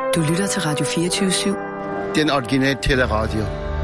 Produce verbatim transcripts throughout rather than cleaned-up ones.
Du lytter til Radio fireogtyve syv. Den originale teleradio.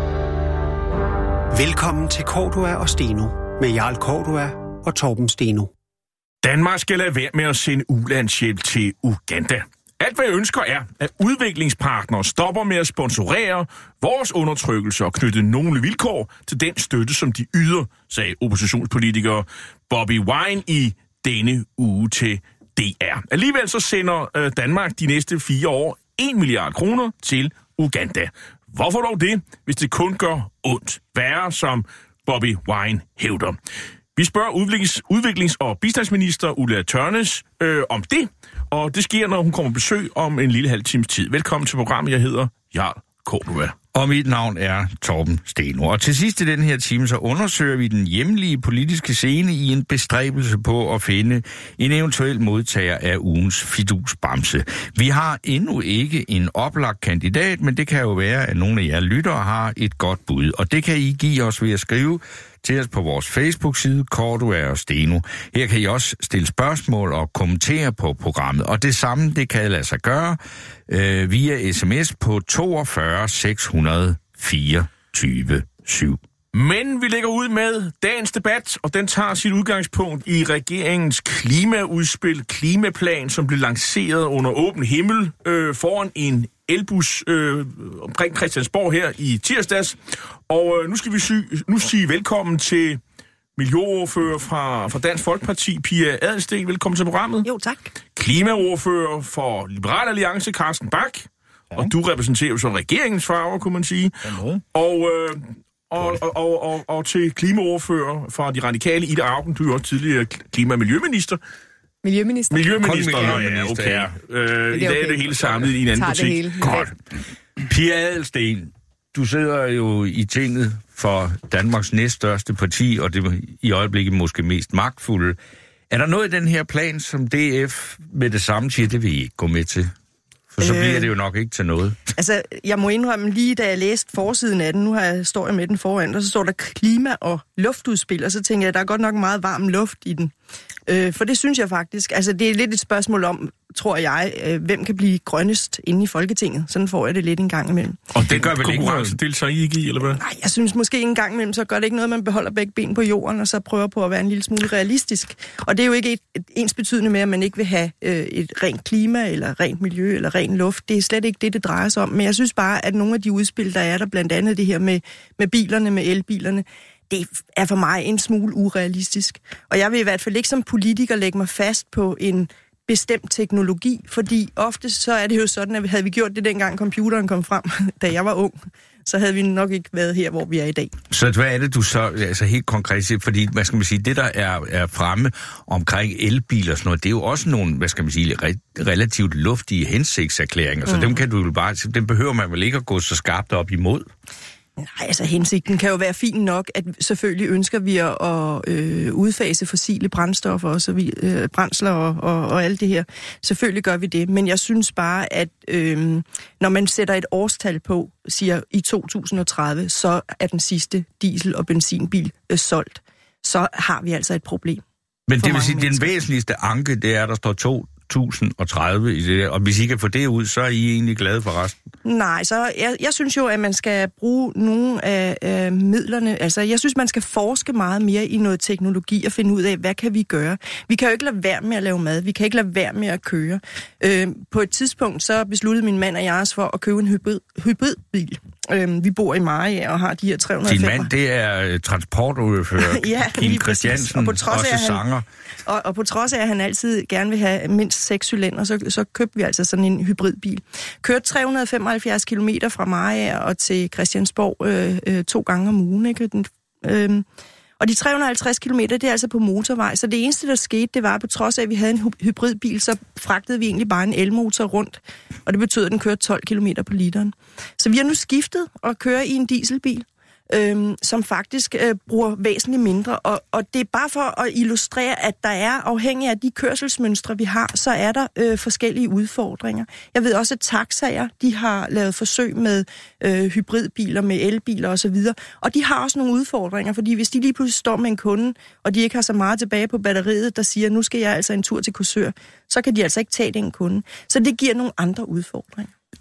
Velkommen til Cordua og Steno med Jarl Cordua og Torben Steno. Danmark skal lade være med at sende ulandshjælp til Uganda. Alt hvad jeg ønsker er, at udviklingspartnere stopper med at sponsorere vores undertrykkelse og knytte nogle vilkår til den støtte, som de yder, sagde oppositionspolitiker Bobi Wine i denne uge til D R. Alligevel så sender Danmark de næste fire år en milliard kroner til Uganda. Hvorfor dog det, hvis det kun gør ondt? Værre, som Bobi Wine hævder. Vi spørger udviklings-, udviklings- og bistandsminister Ulla Tørnæs øh, om det, og det sker, når hun kommer på besøg om en lille halv times tid. Velkommen til programmet. Jeg hedder Jarl Cordua. Og mit navn er Torben Steno. Og til sidst i den her time, så undersøger vi den hjemlige politiske scene i en bestræbelse på at finde en eventuel modtager af ugens fidusbamse. Vi har endnu ikke en oplagt kandidat, men det kan jo være, at nogle af jer lyttere har et godt bud. Og det kan I give os ved at skrive til os på vores Facebook-side, Cordua og Steno. Her kan I også stille spørgsmål og kommentere på programmet. Og det samme, det kan lade sig gøre øh, via sms på toogfyrre seks hundrede fireogtyve syv. Men vi lægger ud med dagens debat, og den tager sit udgangspunkt i regeringens klimaudspil, klimaplan, som blev lanceret under åben himmel øh, foran en elbus øh, omkring Christiansborg her i tirsdags. Og øh, nu skal vi sy- nu sige velkommen til miljøordfører fra, fra Dansk Folkeparti, Pia Adelsteen. Velkommen til programmet. Jo, tak. Klimaordfører for Liberal Alliance, Carsten Bach. Ja. Og du repræsenterer jo så regeringens farver, kunne man sige. Og, øh, og, og, og, og, og til klimaordfører fra De Radikale, Ida Auken, du er også tidligere klima- og miljøminister. Miljøminister. Miljøminister, Miljøminister, ja, okay. Øh, I dag okay. er det hele samlet i en anden butik. Godt. Pia Adelsteen, du sidder jo i tinget for Danmarks næststørste parti, og det i øjeblikket måske mest magtfulde. Er der noget i den her plan, som D F med det samme siger, det vil I ikke gå med til? For så bliver det jo nok ikke til noget. Altså, jeg må indrømme, lige da jeg læste forsiden af den, nu har jeg, står jeg med den foran, og så står der klima- og luftudspil, og så tænker jeg, at der er godt nok meget varm luft i den. Øh, for det synes jeg faktisk. Altså, det er lidt et spørgsmål om, tror jeg, øh, hvem kan blive grønnest inde i Folketinget. Sådan får jeg det lidt en gang imellem. Og den gør vel konkurrence deltager I ikke i, eller hvad? Nej, jeg synes måske en gang imellem, så gør det ikke noget, man beholder begge ben på jorden, og så prøver på at være en lille smule realistisk. Og det er jo ikke et, et ensbetydende med, at man ikke vil have øh, et rent klima, eller rent miljø, eller ren luft. Det er slet ikke det, det drejer sig om. Men jeg synes bare, at nogle af de udspil, der er der, blandt andet det her med, med bilerne, med elbilerne, det er for mig en smule urealistisk. Og jeg vil i hvert fald ikke som politiker lægge mig fast på en bestemt teknologi, fordi ofte så er det jo sådan, at havde vi gjort det dengang computeren kom frem, da jeg var ung, så havde vi nok ikke været her, hvor vi er i dag. Så hvad er det, du så altså helt konkret siger? Fordi, hvad skal man sige, det der er, er fremme omkring elbiler og sådan noget, det er jo også nogle, hvad skal man sige, re- relativt luftige hensigtserklæringer, så mm. dem kan du jo bare, dem behøver man vel ikke at gå så skarpt op imod? Nej, altså hensigten kan jo være fin nok, at selvfølgelig ønsker vi at, at øh, udfase fossile brændstoffer og så vi, øh, brændsler og, og, og alt det her. Selvfølgelig gør vi det, men jeg synes bare, at øh, når man sætter et årstal på, siger i to tusind og tredive, så er den sidste diesel- og benzinbil øh, solgt, så har vi altså et problem. Men det vil sige, at den væsentligste anke, det er, at der står to tusind og tredive i det, og hvis I kan få det ud, så er I egentlig glade for resten? Nej, så jeg, jeg synes jo, at man skal bruge nogle af, af midlerne. Altså, jeg synes, man skal forske meget mere i noget teknologi og finde ud af, hvad kan vi gøre. Vi kan jo ikke lade være med at lave mad. Vi kan ikke lade være med at køre. Øh, på et tidspunkt, så besluttede min mand og jeg os for at købe en hybrid, hybridbil. Øh, vi bor i Mariager og har de her tre hundrede og fem. Din mand, det er transportordfører, ja, Kim Christiansen, og på trods også af, han, sanger. Og, og på trods af, at han altid gerne vil have mindst seks cylinder, så, så købte vi altså sådan en hybridbil. Kørte tre hundrede og femoghalvfjerds kilometer fra Mariager og til Christiansborg øh, øh, to gange om ugen, ikke? Den, øh, og de tre hundrede og halvtreds kilometer, det er altså på motorvej, så det eneste, der skete, det var, at på trods af, at vi havde en hybridbil, så fragtede vi egentlig bare en elmotor rundt, og det betød, at den kørte tolv kilometer på literen. Så vi har nu skiftet og kører i en dieselbil, øhm, som faktisk øh, bruger væsentligt mindre, og, og det er bare for at illustrere, at der er, afhængig af de kørselsmønstre, vi har, så er der øh, forskellige udfordringer. Jeg ved også, at taxaer, de har lavet forsøg med øh, hybridbiler, med elbiler osv., og de har også nogle udfordringer, fordi hvis de lige pludselig står med en kunde, og de ikke har så meget tilbage på batteriet, der siger, nu skal jeg altså en tur til Korsør, så kan de altså ikke tage den kunde. Så det giver nogle andre udfordringer.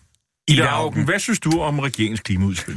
Ida Auken, hvad synes du om regeringens klimaudspil?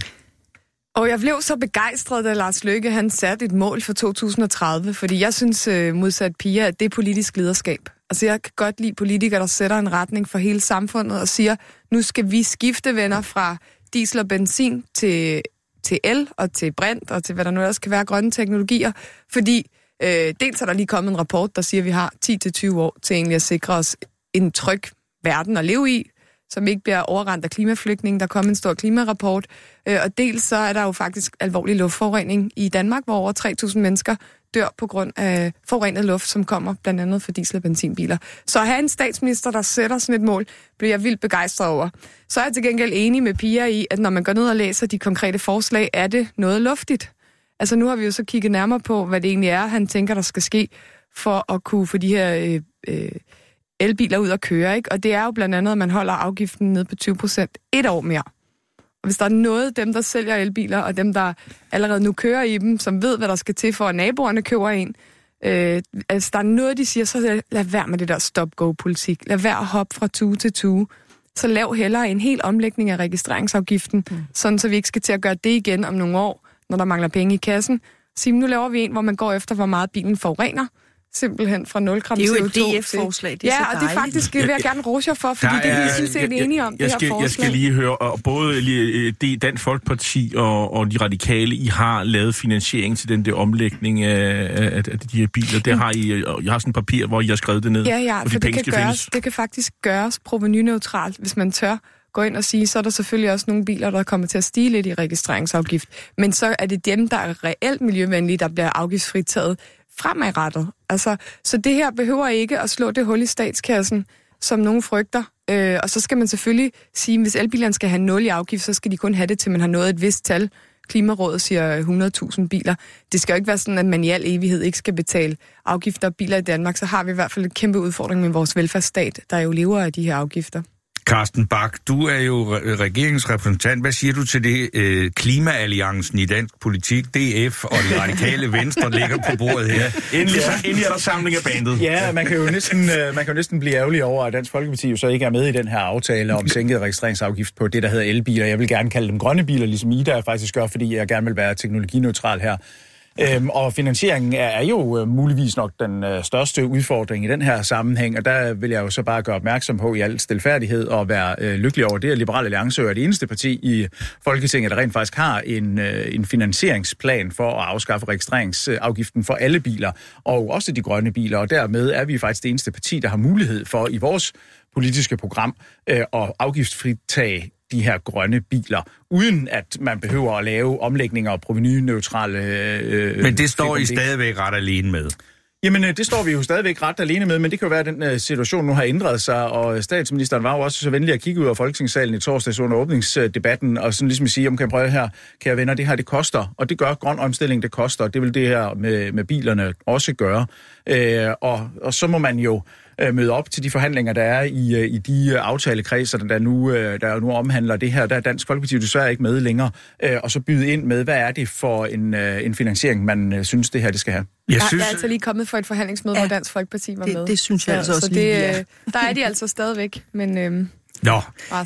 Og jeg blev så begejstret, da Lars Løkke han satte et mål for to tusind og tredive, fordi jeg synes modsat Pia, at det er politisk lederskab. Altså jeg kan godt lide politikere, der sætter en retning for hele samfundet og siger, nu skal vi skifte venner fra diesel og benzin til, til el og til brint og til hvad der nu ellers kan være grønne teknologier, fordi øh, dels er der lige kommet en rapport, der siger, at vi har ti til tyve år til egentlig at sikre os en tryg verden at leve i, som ikke bliver overrendt af klimaflygtninge. Der kom en stor klimarapport. Og dels så er der jo faktisk alvorlig luftforurening i Danmark, hvor over tre tusind mennesker dør på grund af forurenet luft, som kommer blandt andet fra diesel- og benzinbiler. Så at have en statsminister, der sætter sådan et mål, bliver jeg vildt begejstret over. Så er jeg til gengæld enig med Pia i, at når man går ned og læser de konkrete forslag, er det noget luftigt. Altså nu har vi jo så kigget nærmere på, hvad det egentlig er, han tænker, der skal ske for at kunne få de her øh, øh, elbiler ud at køre, ikke? Og det er jo blandt andet, at man holder afgiften ned på tyve procent et år mere. Og hvis der er noget, dem der sælger elbiler, og dem der allerede nu kører i dem, som ved, hvad der skal til for, at naboerne køber en, øh, altså der er noget, de siger, så lad være med det der stop-go-politik. Lad være at hoppe fra tue til tue. Så lav hellere en hel omlægning af registreringsafgiften, mm. sådan så vi ikke skal til at gøre det igen om nogle år, når der mangler penge i kassen. Sig, nu laver vi en, hvor man går efter, hvor meget bilen forurener. Simpelthen fra nul gram C O to. Det er jo et D F-forslag, det er ja, så og det er faktisk, det vil jeg gerne rose jer for, fordi der det er vi er, synes set enige om, jeg, det jeg her skal, forslag. Jeg skal lige høre, og både lige, Dansk Folkeparti og, og de radikale, I har lavet finansiering til den der omlægning af, af, af de her biler. Der har I, jeg har sådan et papir, hvor I har skrevet det ned. Ja, ja, for for de det kan, gøres, det kan faktisk gøres provenuneutralt, hvis man tør gå ind og sige, så er der selvfølgelig også nogle biler, der kommer til at stige lidt i registreringsafgift. Men så er det dem, der er reelt miljøvenlige, der bliver afgiftsfritaget fremadrettet. Altså, så det her behøver ikke at slå det hul i statskassen, som nogen frygter. Øh, og så skal man selvfølgelig sige, at hvis elbilerne skal have nul i afgift, så skal de kun have det, til man har nået et vist tal. Klimarådet siger hundrede tusind biler. Det skal jo ikke være sådan, at man i al evighed ikke skal betale afgifter og biler i Danmark. Så har vi i hvert fald en kæmpe udfordring med vores velfærdsstat, der jo lever af de her afgifter. Carsten Bach, du er jo regeringsrepræsentant. Hvad siger du til det? Øh, Klimaalliancen i dansk politik, D F og de radikale venstre ligger på bordet her. Endelig, endelig er der samling af bandet. Ja, man kan jo næsten, man kan jo næsten blive ærgerlig over, at Dansk Folkeparti jo så ikke er med i den her aftale om sænket registreringsafgift på det, der hedder elbiler. Jeg vil gerne kalde dem grønne biler, ligesom Ida faktisk gør, fordi jeg gerne vil være teknologineutral her. Øhm, og finansieringen er, er jo øh, muligvis nok den øh, største udfordring i den her sammenhæng, og der vil jeg jo så bare gøre opmærksom på i al stilfærdighed og være øh, lykkelig over det, at Liberal Alliance er det eneste parti i Folketinget, der rent faktisk har en, øh, en finansieringsplan for at afskaffe registreringsafgiften for alle biler, og også de grønne biler, og dermed er vi faktisk det eneste parti, der har mulighed for i vores politiske program øh, at afgiftsfritage de her grønne biler, uden at man behøver at lave omlægninger og provenuneutrale... Øh, men det står I stadigvæk ret alene med? Jamen, det står vi jo stadigvæk ret alene med, men det kan jo være, at den uh, situation nu har ændret sig, og statsministeren var jo også så venlig at kigge ud af Folketingssalen i torsdags under åbningsdebatten, og sådan ligesom sige, om kan jeg prøve her, kære venner, det her, det koster, og det gør grøn omstilling, det koster, og det vil det her med, med bilerne også gøre. Uh, og, og så må man jo møde op til de forhandlinger, der er i, i de aftalekredser, der nu, der nu omhandler det her. Der er Dansk Folkeparti desværre ikke med længere. Og så byde ind med, hvad er det for en, en finansiering, man synes, det her det skal have. Jeg synes... Der er altså lige kommet for et forhandlingsmøde, ja, hvor Dansk Folkeparti var det, med. Det synes jeg ja, altså også så lige, det, ja. Der er de altså stadigvæk, men... Øhm... Nå,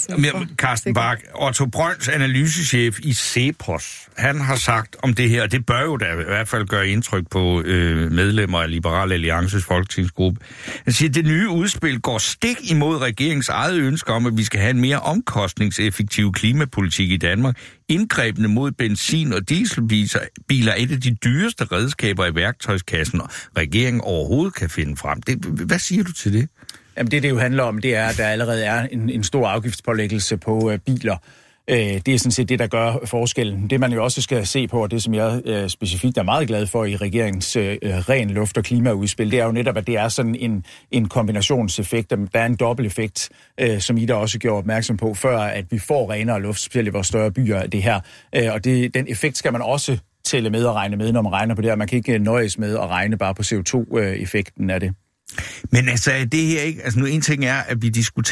Carsten Bach, Otto Brøns, analysechef i Cepos, han har sagt om det her, og det bør jo da i hvert fald gøre indtryk på øh, medlemmer af Liberal Alliances folketingsgruppe. Han siger, at det nye udspil går stik imod regeringens eget ønske om, at vi skal have en mere omkostningseffektiv klimapolitik i Danmark. Indgrebene mod benzin- og dieselbiler er et af de dyreste redskaber i værktøjskassen, og regeringen overhovedet kan finde frem. Det, hvad siger du til det? Jamen det, det jo handler om, det er, at der allerede er en, en stor afgiftspålæggelse på øh, biler. Øh, det er sådan set det, der gør forskellen. Det man jo også skal se på, og det som jeg øh, specifikt er meget glad for i regeringens øh, ren luft- og klimaudspil, det er jo netop, at det er sådan en, en kombinationseffekt. Der er en dobbelteffekt, øh, som Ida også gjorde opmærksom på, før at vi får renere luft, specielt i vores større byer, det her. Øh, og det, den effekt skal man også tælle med og regne med, når man regner på det her. Man kan ikke nøjes med at regne bare på C O to effekten af det. Men altså, det her ikke... Altså nu en ting er, at vi diskuterer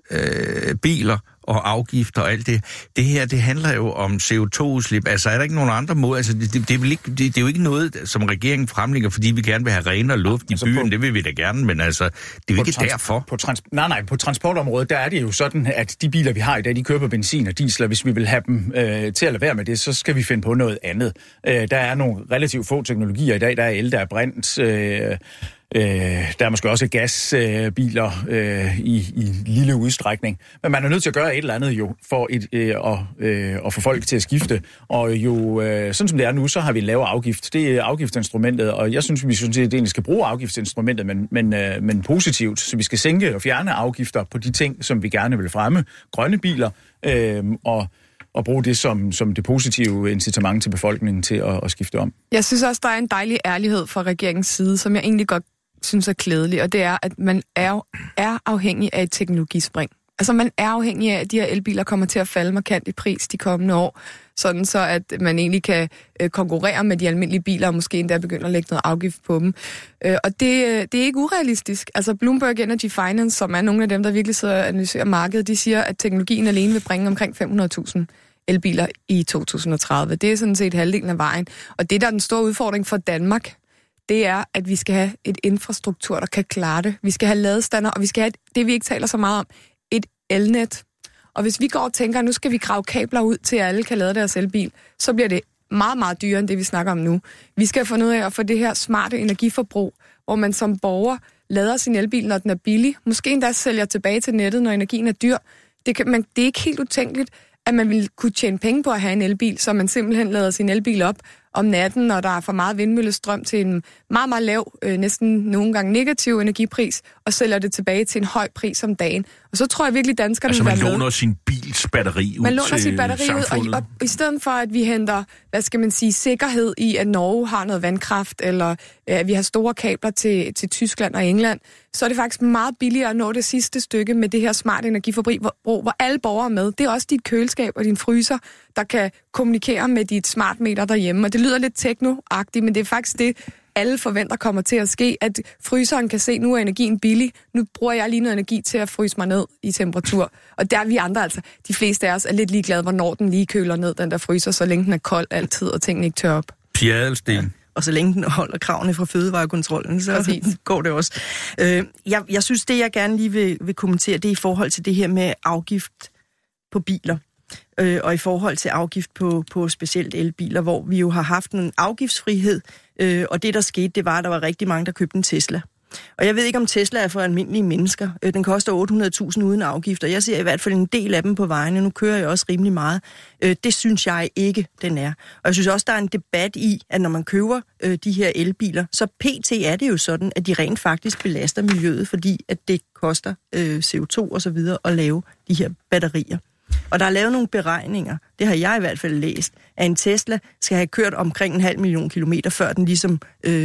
øh, biler og afgifter og alt det. Det her, det handler jo om C O to udslip. Altså, er der ikke nogen andre måder? Altså, det, det, det, er vel ikke, det, det er jo ikke noget, som regeringen fremlægger, fordi vi gerne vil have renere luft i altså byen. På, det vil vi da gerne, men altså, det er jo ikke trans- derfor. På trans- nej, nej, på transportområdet, der er det jo sådan, at de biler, vi har i dag, de kører på benzin og diesel, og hvis vi vil have dem øh, til at lade være med det, så skal vi finde på noget andet. Øh, der er nogle relativt få teknologier i dag. Der er el, der er brint, øh, Øh, der er måske også gasbiler øh, i, i lille udstrækning. Men man er nødt til at gøre et eller andet jo, for et, øh, at, øh, at få folk til at skifte. Og jo, øh, sådan som det er nu, så har vi en lavere afgift. Det er afgiftsinstrumentet, og jeg synes, vi synes, at det egentlig skal bruge afgiftsinstrumentet, men, men, øh, men positivt. Så vi skal sænke og fjerne afgifter på de ting, som vi gerne vil fremme. Grønne biler øh, og og bruge det som, som det positive incitament til befolkningen til at, at skifte om. Jeg synes også, der er en dejlig ærlighed fra regeringens side, som jeg egentlig godt synes er klædelig, og det er, at man er, er afhængig af et teknologispring. Altså man er afhængig af, at de her elbiler kommer til at falde markant i pris de kommende år, sådan så at man egentlig kan øh, konkurrere med de almindelige biler, og måske endda begynde at lægge noget afgift på dem. Øh, og det, det er ikke urealistisk. Altså Bloomberg Energy Finance, som er nogle af dem, der virkelig sidder og analyserer markedet, de siger, at teknologien alene vil bringe omkring fem hundrede tusind elbiler i to tusind og tredive. Det er sådan set halvdelen af vejen. Og det, der er den store udfordring for Danmark, det er, at vi skal have et infrastruktur, der kan klare det. Vi skal have ladestander, og vi skal have det, vi ikke taler så meget om, et elnet. Og hvis vi går og tænker, at nu skal vi grave kabler ud til, at alle kan lade deres elbil, så bliver det meget, meget dyrere end det, vi snakker om nu. Vi skal finde ud af at få det her smarte energiforbrug, hvor man som borger lader sin elbil, når den er billig. Måske endda sælger tilbage til nettet, når energien er dyr. Det, kan, man, det er ikke helt utænkeligt, at man vil kunne tjene penge på at have en elbil, så man simpelthen lader sin elbil op om natten, når der er for meget vindmøllestrøm til en meget, meget lav, øh, næsten nogle gange negativ energipris, og sælger det tilbage til en høj pris om dagen. Og så tror jeg virkelig, danskerne altså, vil være med. Altså man låner sin bils batteri ud Man låner sit batteri samfundet. ud, og, og i stedet for, at vi henter, hvad skal man sige, sikkerhed i, at Norge har noget vandkraft, eller at øh, vi har store kabler til, til Tyskland og England, så er det faktisk meget billigere at nå det sidste stykke med det her smart energiforbrug, hvor, hvor alle borgere er med. Det er også dit køleskab og din fryser, der kan kommunikere med dit smartmeter derhjemme. Og det lyder lidt teknoagtigt, men det er faktisk det, alle forventer kommer til at ske, at fryseren kan se, nu er energien billig, nu bruger jeg lige noget energi til at fryse mig ned i temperatur. Og der er vi andre altså, de fleste af os er lidt ligeglade, hvornår den lige køler ned, den der fryser, så længe den er kold altid, og tingene ikke tør op. Pia Adelsten. Ja. Og så længe den holder kravene fra fødevarekontrollen, så Præcis. går det også. Øh, jeg, jeg synes, det jeg gerne lige vil, vil kommentere, det er i forhold til det her med afgift på biler. Øh, og i forhold til afgift på, på specielt elbiler, hvor vi jo har haft en afgiftsfrihed, øh, og det der skete, det var, at der var rigtig mange, der købte en Tesla. Og jeg ved ikke, om Tesla er for almindelige mennesker. Øh, den koster otte hundrede tusind uden afgifter. Jeg ser i hvert fald en del af dem på vejene. Nu kører jeg også rimelig meget. Øh, det synes jeg ikke, den er. Og jeg synes også, der er en debat i, at når man køber øh, de her elbiler, så pt. Er det jo sådan, at de rent faktisk belaster miljøet, fordi at det koster øh, C O to og så videre at lave de her batterier. Og der er lavet nogle beregninger, det har jeg i hvert fald læst, at en Tesla skal have kørt omkring en halv million kilometer, før den ligesom øh,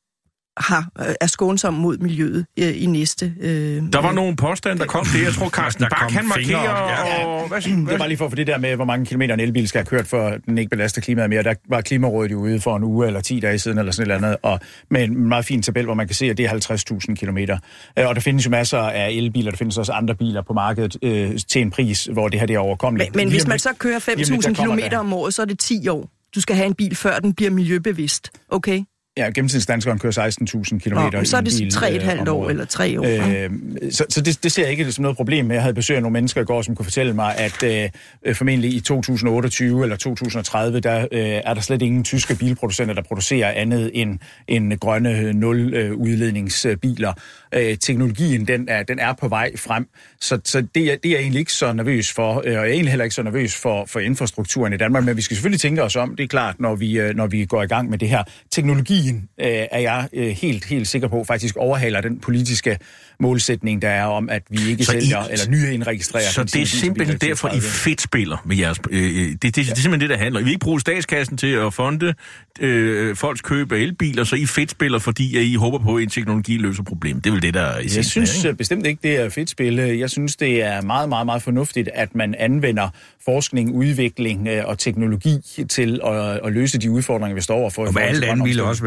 har, er skånsom mod miljøet øh, i næste... Øh, der var øh, nogle påstande, der kom det. Jeg tror, Carsten Bach kan markere... Ja, og... Hvad, hvad? Det var lige for, for det der med, hvor mange kilometer en elbil skal have kørt, for den ikke belaster klimaet mere. Der var Klimarådet jo ude for en uge eller ti dage siden, eller sådan et eller andet, og med en meget fin tabel, hvor man kan se, at det er halvtreds tusind kilometer. Og der findes jo masser af elbiler, der findes også andre biler på markedet øh, til en pris, hvor det her det er overkommeligt. Men, men hvis man så kører fem tusind kilometer om året, så er det ti år. Du skal have en bil, før den bliver miljøbevidst. Okay? Ja, gennemsnitsdanskeren kører seksten tusind kilometer. Oh, så er det tre et halvt år eller tre år. Øh, så så det, det ser jeg ikke som noget problem. Jeg havde besøg af nogle mennesker i går, som kunne fortælle mig, at øh, formentlig i to tusind og otteogtyve eller to tusind og tredive, der øh, er der slet ingen tyske bilproducenter, der producerer andet end, end grønne nul-udledningsbiler. Øh, teknologien, den er, den er på vej frem. Så, så det, er, det er jeg egentlig ikke så nervøs for, og jeg er egentlig heller ikke så nervøs for, for infrastrukturen i Danmark, men vi skal selvfølgelig tænke os om, det er klart, når vi, når vi går i gang med det her. Teknologien øh, er jeg øh, helt, helt sikker på, faktisk overhaler den politiske målsætning, der er om, at vi ikke så sælger I, eller nye indregistrerer. Så det er simpelthen derfor, I fedtspiller med jeres... Øh, det, det, det er simpelthen det, der handler. I vil ikke bruge statskassen til at fonde øh, folks køb af elbiler, så I fedtspiller, fordi at I håber på, at en teknologi løser problemet. Det er vel det, der er i Jeg synes er, bestemt ikke, det er fedtspil. Jeg synes, det er meget, meget, meget fornuftigt, at man anvender forskning, udvikling og teknologi til at, at løse de udfordringer, vi står overfor. Og hvad alle lande ville også være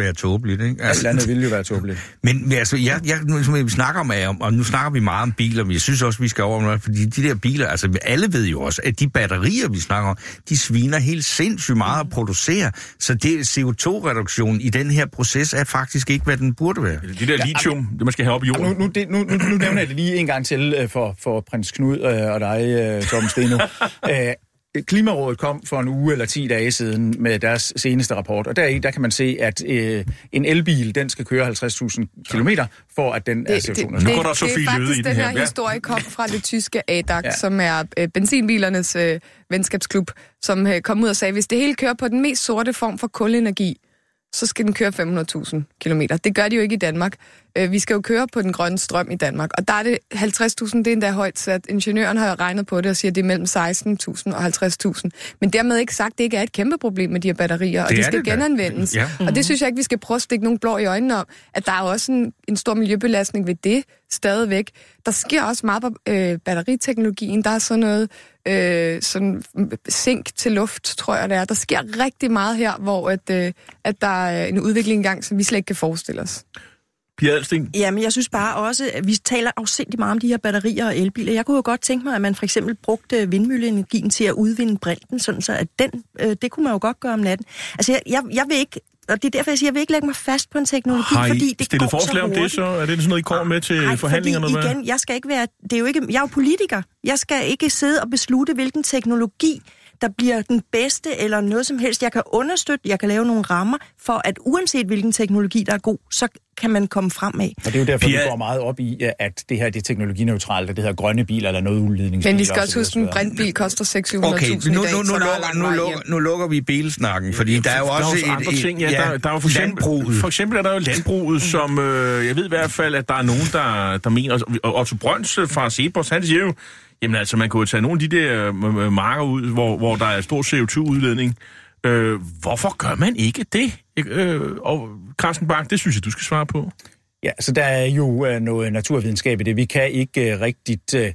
være tåbeligt, ikke? Altså, alt andet ville jo være tåbeligt. Men altså, jeg, jeg, nu, vi snakker om, og nu snakker vi meget om biler, men jeg synes også, vi skal over noget, fordi de der biler, altså alle ved jo også, at de batterier, vi snakker om, de sviner helt sindssygt meget at producere, så det C O to reduktion i den her proces er faktisk ikke, hvad den burde være. Det der lithium, ja, det man skal have op i jorden. Nu, nu, det, nu, nu, nu nævner jeg det lige en gang til for, for prins Knud øh, og dig, øh, Torben Steno. Æh, Klimarådet kom for en uge eller ti dage siden med deres seneste rapport, og deri der kan man se, at øh, en elbil, den skal køre halvtreds tusind kilometer, for at den det, er C O to det, det, nu går der så det er faktisk i den her her. historie kom fra det tyske A D A C, ja. som er øh, benzinbilernes øh, venskabsklub, som øh, kom ud og sagde, hvis det hele kører på den mest sorte form for kulenergi, så skal den køre fem hundrede tusind kilometer. Det gør de jo ikke i Danmark. Vi skal jo køre på den grønne strøm i Danmark, og der er det halvtreds tusind, det er endda højt sat. Ingeniøren har regnet på det og siger, at det er mellem seksten tusind og halvtreds tusind. Men dermed ikke sagt, at det ikke er et kæmpe problem med de her batterier, og det de skal det genanvendes. Ja. Og det synes jeg ikke, vi skal prøve at stikke nogen blå i øjnene om, at der er også en, en stor miljøbelastning ved det stadigvæk. Der sker også meget på øh, batteriteknologien. Der er sådan noget øh, sådan zink til luft, tror jeg det er. Der sker rigtig meget her, hvor at, øh, at der er en udvikling engang, som vi slet ikke kan forestille os. Pia Adelsteen? Jamen, jeg synes bare også, at vi taler afsindigt meget om de her batterier og elbiler. Jeg kunne jo godt tænke mig, at man for eksempel brugte vindmølleenergien til at udvinde brinten, sådan så at den, øh, det kunne man jo godt gøre om natten. Altså, jeg, jeg, jeg vil ikke, og det er derfor, jeg siger, jeg vil ikke lægge mig fast på en teknologi, Har I fordi det stillet går forslag så om det, så er det sådan noget, I kommer med til Nej, forhandlingerne? Fordi, igen, jeg skal ikke være, det er jo ikke, jeg er jo politiker. Jeg skal ikke sidde og beslutte, hvilken teknologi der bliver den bedste eller noget som helst. Jeg kan understøtte, jeg kan lave nogle rammer for, at uanset hvilken teknologi, der er god, så kan man komme frem af. Og det er jo derfor, Pia... vi går meget op i, at det her det er teknologineutralt, og det her grønne biler eller noget udledningsbiler. Men vi skal også huske, at en brintbil koster seks hundrede tusind okay, nu, i dag, nu, nu, så der lukker, er lang nu, vej lukker, hjem. nu lukker vi bilsnakken, fordi der er jo også, der er også et, andre ting. Ja, ja, der, der er jo for eksempel, landbruget. For eksempel er der jo landbruget, som øh, jeg ved i hvert fald, at der er nogen, der, der mener, og Otto Brøns fra Cepos, han siger jo, jamen altså, man kunne jo tage nogle af de der øh, marker ud, hvor, hvor der er stor C O to udledning. Øh, hvorfor gør man ikke det? Øh, og Carsten Bach, det synes jeg, du skal svare på. Ja, så der er jo øh, noget naturvidenskab i det. Vi kan ikke øh, rigtigt... Øh,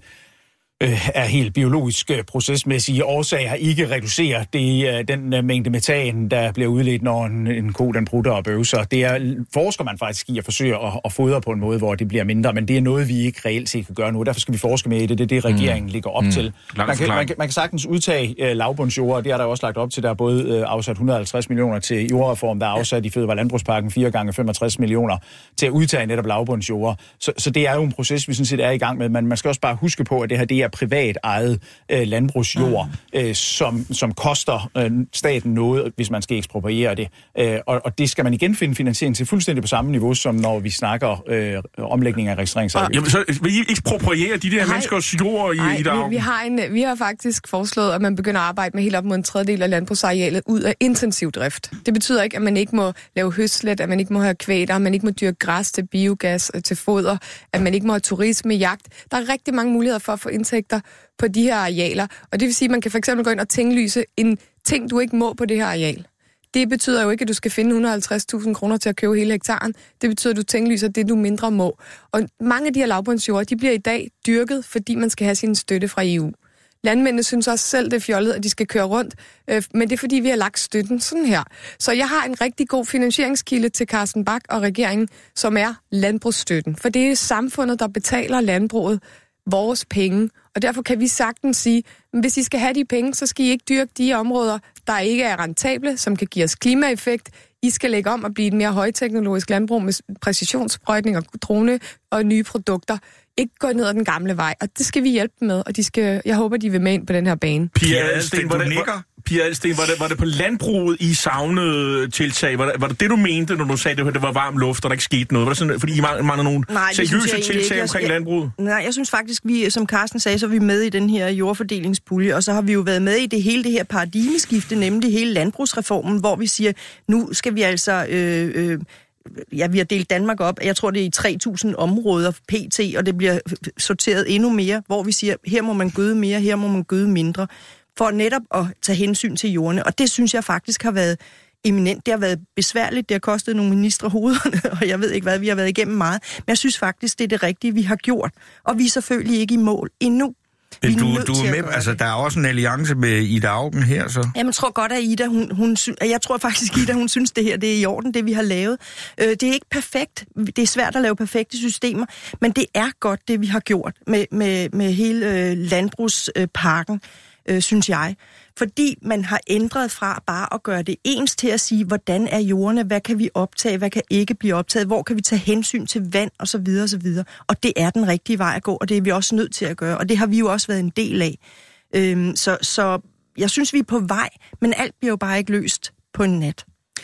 er helt biologisk procesmæssige årsager ikke reducerer det, den mængde metan, der bliver udledt, når en, en ko den prutter og bøvser. Det er, forsker man faktisk i at forsøge at, at fodre på en måde, hvor det bliver mindre, men det er noget, vi ikke reelt set kan gøre nu. Derfor skal vi forske med i det. Det er det, regeringen mm. ligger op mm. til. Man kan, man, kan, man kan sagtens udtage uh, lavbundsjord, det er der også lagt op til. Der er både uh, afsat et hundrede og halvtreds millioner til jordreform, der er afsat i Fødevare- og Landbrugsparken fire gange femogtres millioner til at udtage netop lavbundsjord. Så, så det er jo en proces, vi sådan set er i gang med, men man skal også bare huske på, at det her det er privat ejet øh, landbrugsjord, øh, som, som koster øh, staten noget, hvis man skal ekspropriere det. Øh, og, og det skal man igen finde finansiering til fuldstændig på samme niveau, som når vi snakker øh, omlægning af registreringsafgift. Jamen, så vil I ekspropriere de der Nej. menneskers jord i, Nej, i dag? Vi, vi, har en, vi har faktisk foreslået, at man begynder at arbejde med helt op mod en tredjedel af landbrugsarealet ud af intensiv drift. Det betyder ikke, at man ikke må lave høslet, at man ikke må have kvæler, at man ikke må dyrke græs til biogas, til foder, at man ikke må have turisme, jagt. Der er rigtig mange muligheder for at få indtægter på de her arealer. Og det vil sige, at man kan for eksempel gå ind og tinglyse en ting, du ikke må på det her areal. Det betyder jo ikke, at du skal finde et hundrede og halvtreds tusind kroner til at købe hele hektaren. Det betyder, at du tinglyser det, du mindre må. Og mange af de her lavbundsjorder, de bliver i dag dyrket, fordi man skal have sin støtte fra E U. Landmændene synes også selv, det er fjollet, at de skal køre rundt, øh, men det er fordi, vi har lagt støtten sådan her. Så jeg har en rigtig god finansieringskilde til Carsten Bach og regeringen, som er landbrugsstøtten. For det er samfundet, der betaler landbruget vores penge, og derfor kan vi sagtens sige, at hvis I skal have de penge, så skal I ikke dyrke de områder, der ikke er rentable, som kan give os klimaeffekt. I skal lægge om at blive et mere højteknologisk landbrug med præcisionssprøjtning og drone og nye produkter. Ikke gå ned ad den gamle vej, og det skal vi hjælpe med, og de skal, jeg håber, de vil med ind på den her bane. Pia Adelsteen, var, var, Pia Adelsteen, var, det, var det på landbruget, I savnede tiltag? Var det, var det det, du mente, når du sagde, at det var varm luft, og der ikke skete noget? Var det sådan, fordi I mangler nogle nej, seriøse tiltag omkring jeg, landbruget? Nej, jeg synes faktisk, vi, som Carsten sagde, så er vi med i den her jordfordelingspulje, og så har vi jo været med i det hele det her paradigmeskifte, nemlig hele landbrugsreformen, hvor vi siger, nu skal vi altså... Øh, øh, Ja, vi har delt Danmark op. Jeg tror, det er i tre tusind områder P T, og det bliver sorteret endnu mere, hvor vi siger, her må man gøde mere, her må man gøde mindre, for netop at tage hensyn til jordene. Og det synes jeg faktisk har været eminent. Det har været besværligt, det har kostet nogle ministre hovederne, og jeg ved ikke hvad, vi har været igennem meget. Men jeg synes faktisk, det er det rigtige, vi har gjort. Og vi er selvfølgelig ikke i mål endnu. Men du, du er med, altså der er også en alliance med Ida Auken her, så? Jamen, jeg tror godt, at Ida, hun, hun sy- jeg tror faktisk, Ida, hun synes, det her det er i orden, det vi har lavet. Øh, det er ikke perfekt. Det er svært at lave perfekte systemer, men det er godt, det vi har gjort med, med, med hele øh, landbrugspakken, øh, synes jeg. Fordi man har ændret fra bare at gøre det ens til at sige, hvordan er jordene, hvad kan vi optage, hvad kan ikke blive optaget, hvor kan vi tage hensyn til vand og så videre og så videre. Og det er den rigtige vej at gå, og det er vi også nødt til at gøre, og det har vi jo også været en del af. Øhm, så, så jeg synes, vi er på vej, men alt bliver jo bare ikke løst på en nat.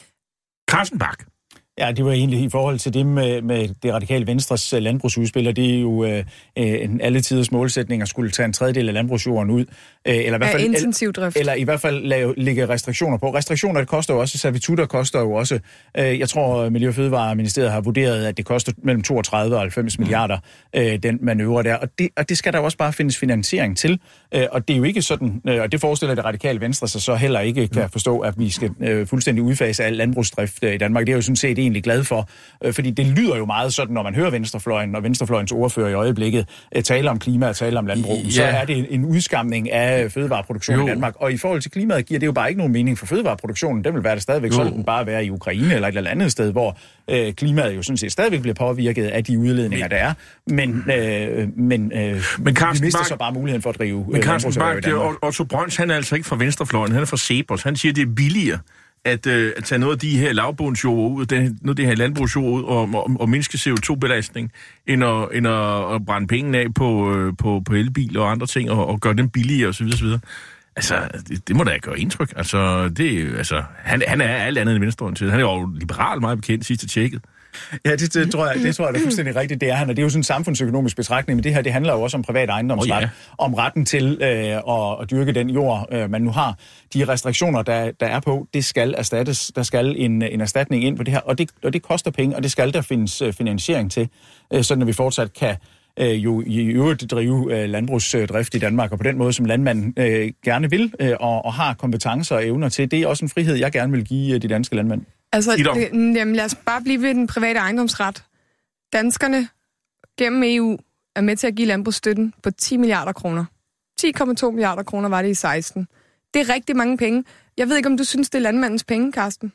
Carsten Bach. Ja, det var egentlig i forhold til det med, med det radikale Venstres landbrugsudspil, og det er jo øh, en alle tiders målsætning at skulle tage en tredjedel af landbrugsjorden ud. Øh, eller, i hvert fald, intensiv drift. Eller i hvert fald lave, lægge restriktioner på. Restriktioner, det koster jo også, servitutter koster jo også. Øh, jeg tror, Miljø- og Fødevareministeriet har vurderet, at det koster mellem toogtredive og halvfems milliarder, øh, den manøvre der. Og det, og det skal der også bare findes finansiering til. Øh, og det er jo ikke sådan, øh, og det forestiller det radikale Venstre sig så heller ikke kan forstå, at vi skal øh, fuldstændig udfase al landbrugsdrift øh, i Danmark. Det er jo sådan set egentlig glad for, øh, fordi det lyder jo meget sådan, når man hører venstrefløjen, og venstrefløjens ordfører i øjeblikket øh, taler om klima og taler om landbrug, ja. Så er det en udskamning af fødevareproduktion i Danmark. Og i forhold til klimaet giver det jo bare ikke nogen mening for fødevareproduktionen. Den vil være der stadigvæk, så den bare være i Ukraine eller et eller andet sted, hvor øh, klimaet jo sådan set stadigvæk bliver påvirket af de udledninger, der er. Men, øh, men, øh, men Carsten vi mister Bach, så bare muligheden for at drive øh, men Carsten Bach, Otto Brøns, han er altså ikke fra venstrefløjen, han er fra Cepos. Han siger, det er billigere at, øh, at tage noget af de her lavbundsjord ud, det, noget af det her landbrugsjord ud og, og, og mindske C O to belastning, end at, end at, at brænde pengene af på, øh, på, på elbiler og andre ting, og, og gøre dem billigere osv. osv. Altså, det, det må da ikke gøre indtryk. Altså, det, altså han, han er alt andet end venstreorienteret. Han er jo liberal meget bekendt sidst til tjekket. Ja, det, det, tror jeg, det tror jeg er fuldstændig rigtigt, det er han, og det er jo sådan en samfundsøkonomisk betragtning, men det her, det handler jo også om privat ejendomsret, oh, ja. om retten til øh, at, at dyrke den jord, øh, man nu har. De restriktioner, der, der er på, det skal erstattes, der skal en, en erstatning ind på det her, og det, og det koster penge, og det skal der findes øh, finansiering til, øh, sådan at vi fortsat kan øh, jo i øvrigt drive øh, landbrugsdrift i Danmark, og på den måde, som landmanden øh, gerne vil, øh, og, og har kompetencer og evner til. Det er også en frihed, jeg gerne vil give øh, de danske landmænd. Altså, det, jamen, lad os bare blive ved den private ejendomsret. Danskerne gennem E U er med til at give landbrugsstøtten på ti milliarder kroner. ti komma to milliarder kroner var det i seksten. Det er rigtig mange penge. Jeg ved ikke, om du synes, det er landmandens penge, Carsten?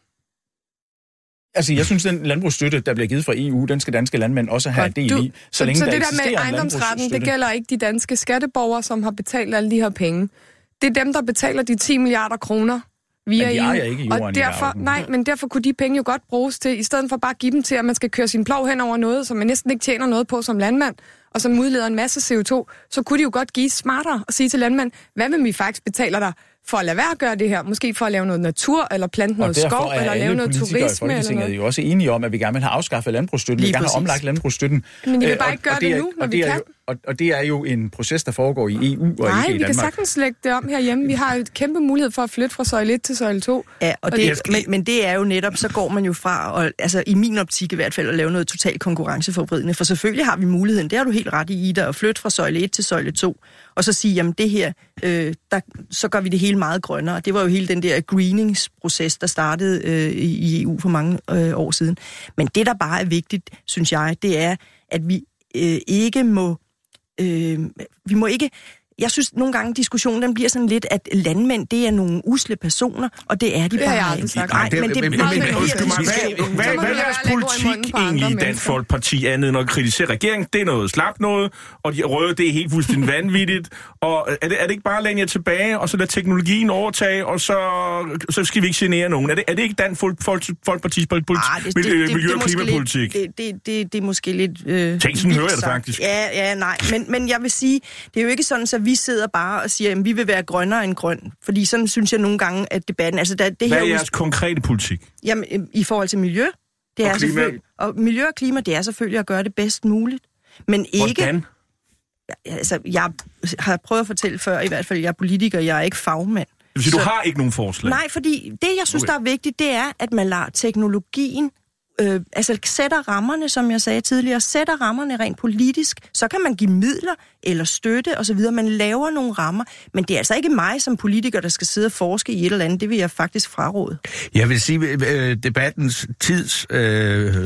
Altså, jeg synes, den landbrugsstøtte, der bliver givet fra E U, den skal danske landmænd også have del i. Så, så, så det der med ejendomsretten, det gælder ikke de danske skatteborgere, som har betalt alle de her penge. Det er dem, der betaler de ti milliarder kroner via men de ejer E U. ikke jorden og derfor, nej, men derfor kunne de penge jo godt bruges til, i stedet for bare at give dem til, at man skal køre sin plov hen over noget, som man næsten ikke tjener noget på som landmand, og som udleder en masse C O to, så kunne de jo godt give smartere og sige til landmand, hvad vil vi faktisk betaler dig for at lade være at gøre det her? Måske for at lave noget natur, eller plante noget skov, eller lave noget turisme. Og derfor er Folketinget er jo også enige om, at vi gerne vil have afskaffet landbrugsstøtten. Vi gerne have omlagt landbrugsstøtten. Men de vil bare ikke gøre det nu, når vi kan. Og, og det er jo en proces, der foregår i E U og Nej, ikke i Danmark. Nej, vi kan sagtens lægge det om herhjemme. Vi har jo et kæmpe mulighed for at flytte fra søjle et til søjle to. Ja, og det, og men, men det er jo netop, så går man jo fra, og, altså i min optik i hvert fald, at lave noget totalt konkurrenceforvridende. For selvfølgelig har vi muligheden, det har du helt ret i, Ida, at flytte fra søjle et til søjle to. Og så sige, jamen det her, øh, der, så gør vi det hele meget grønnere. Det var jo hele den der greenings-proces, der startede øh, i E U for mange øh, år siden. Men det, der bare er vigtigt, synes jeg, det er, at vi øh, ikke må Øh, vi må ikke... Jeg synes, nogle gange diskussionen den bliver sådan lidt, at landmænd, det er nogle usle personer, og det er de bare ikke. Nej, men det er Hvad er deres politik egentlig i Dansk Folkeparti andet end at kritisere regeringen? Det er noget slapt noget, og de røde, det er helt fuldstændig vanvittigt. Og er det, er det ikke bare at lade jer tilbage, og så lade teknologien overtage, og så, så skal vi ikke genere nogen? Er det, er det ikke Dansk Folkepartis miljø- og klimapolitik? Det, det, det, det er måske lidt... Øh, Tænk, sådan hører jeg det faktisk. Ja, ja, nej. Men, men jeg vil sige, det er jo ikke sådan, at vi sidder bare og siger, at vi vil være grønnere end grøn. Fordi sådan synes jeg nogle gange, at debatten... Altså, der, det Hvad her er jeres konkrete politik? Jamen, i forhold til miljø, det og er selvfølgelig... Og miljø og klima, det er selvfølgelig at gøre det bedst muligt. Men ikke... Hvordan? Altså, jeg har prøvet at fortælle før, i hvert fald, jeg er politiker, jeg er ikke fagmand. Det vil sige, så, du har ikke nogen forslag? Nej, fordi det, jeg synes, okay. der er vigtigt, det er, at man lader teknologien Øh, altså sætter rammerne, som jeg sagde tidligere, sætter rammerne rent politisk, så kan man give midler eller støtte osv., man laver nogle rammer, men det er altså ikke mig som politiker, der skal sidde og forske i et eller andet, det vil jeg faktisk fraråde. Jeg vil sige, øh, debattens tids øh,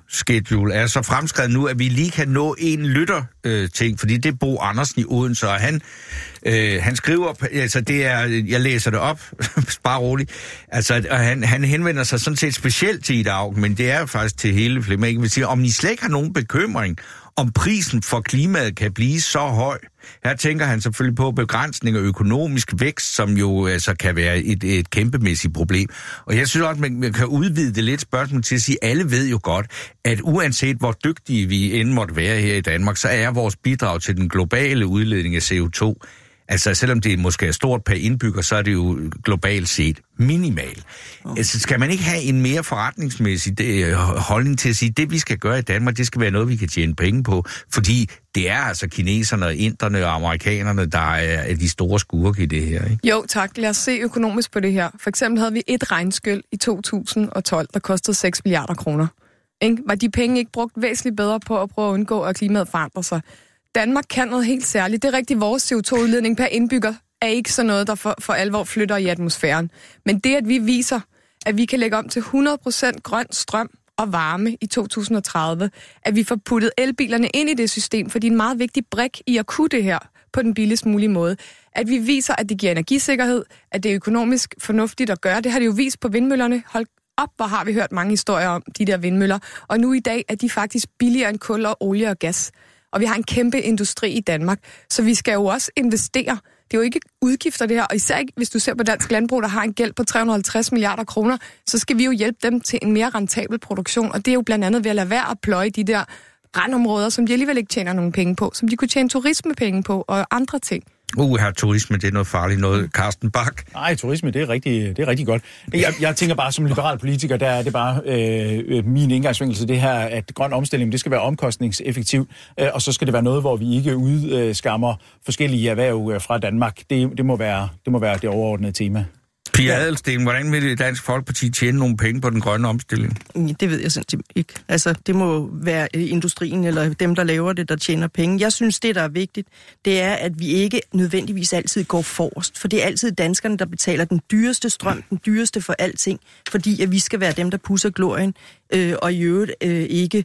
schedule er så fremskrevet nu, at vi lige kan nå en lytter øh, ting, fordi det er Bo Andersen i Odense, og han, øh, han skriver, altså det er, jeg læser det op, bare roligt, altså og han, han henvender sig sådan set specielt til Ida Auken, men det er faktisk til hele Flemming, vil sige, om I slet ikke har nogen bekymring, om prisen for klimaet kan blive så høj. Her tænker han selvfølgelig på begrænsning af økonomisk vækst, som jo altså kan være et, et kæmpemæssigt problem. Og jeg synes også, at man kan udvide det lidt spørgsmål til at sige, at alle ved jo godt, at uanset hvor dygtige vi end måtte være her i Danmark, så er vores bidrag til den globale udledning af C O to, altså selvom det måske er stort per indbygger, så er det jo globalt set minimalt. Oh. Altså skal man ikke have en mere forretningsmæssig det, holdning til at sige, at det vi skal gøre i Danmark, det skal være noget, vi kan tjene penge på, fordi det er altså kineserne og inderne og amerikanerne, der er de store skurke i det her, ikke? Jo tak, lad os se økonomisk på det her. For eksempel havde vi et regnskyl i to tusind og tolv, der kostede seks milliarder kroner. Ikke? Var de penge ikke brugt væsentligt bedre på at prøve at undgå, at klimaet forandrer sig? Danmark kan noget helt særligt. Det er rigtigt, vores C O to udledning per indbygger er ikke sådan noget, der for, for alvor flytter i atmosfæren. Men det, at vi viser, at vi kan lægge om til hundrede procent grøn strøm og varme i to tusind og tredive, at vi får puttet elbilerne ind i det system, for de er en meget vigtig brik i at kunne det her på den billigst mulige måde. At vi viser, at det giver energisikkerhed, at det er økonomisk fornuftigt at gøre. Det har det jo vist på vindmøllerne. Hold op, hvor har vi hørt mange historier om de der vindmøller. Og nu i dag er de faktisk billigere end kul og olie og gas. Og vi har en kæmpe industri i Danmark, så vi skal jo også investere. Det er jo ikke udgifter det her, og især ikke, hvis du ser på dansk landbrug, der har en gæld på tre hundrede og halvtreds milliarder kroner, så skal vi jo hjælpe dem til en mere rentabel produktion, og det er jo blandt andet ved at lade være at pløje de der brandområder, som de alligevel ikke tjener nogen penge på, som de kunne tjene turismepenge på og andre ting. Uh, her turisme, det er noget farligt noget. Carsten Bach? Nej, turisme, det er rigtig, det er rigtig godt. Jeg, jeg tænker bare, som liberal politiker, der er det bare øh, min indgangsvinkel til det her, at grøn omstilling, det skal være omkostningseffektiv, øh, og så skal det være noget, hvor vi ikke udskammer forskellige erhverv fra Danmark. Det, det, må være, det må være det overordnede tema. Pia Adelsten, hvordan vil Dansk Folkeparti tjene nogle penge på den grønne omstilling? Det ved jeg simpelthen ikke. Altså, det må være industrien eller dem, der laver det, der tjener penge. Jeg synes, det, der er vigtigt, det er, at vi ikke nødvendigvis altid går forrest. For det er altid danskerne, der betaler den dyreste strøm, den dyreste for alting, fordi at vi skal være dem, der pusser glorien, øh, og i øvrigt øh, ikke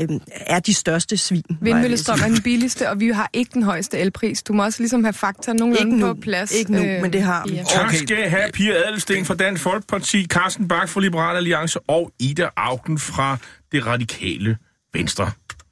er de største svin. Vindmøllestrøm er den billigste, og vi har ikke den højeste elpris. Du må også ligesom have fakta nogenlunde på plads. Ikke nu, øh, men det har vi. Ja. Tak skal jeg have, Pia Adelsten fra Dansk Folkeparti, Carsten Bach fra Liberal Alliance og Ida Auken fra Det Radikale Venstre.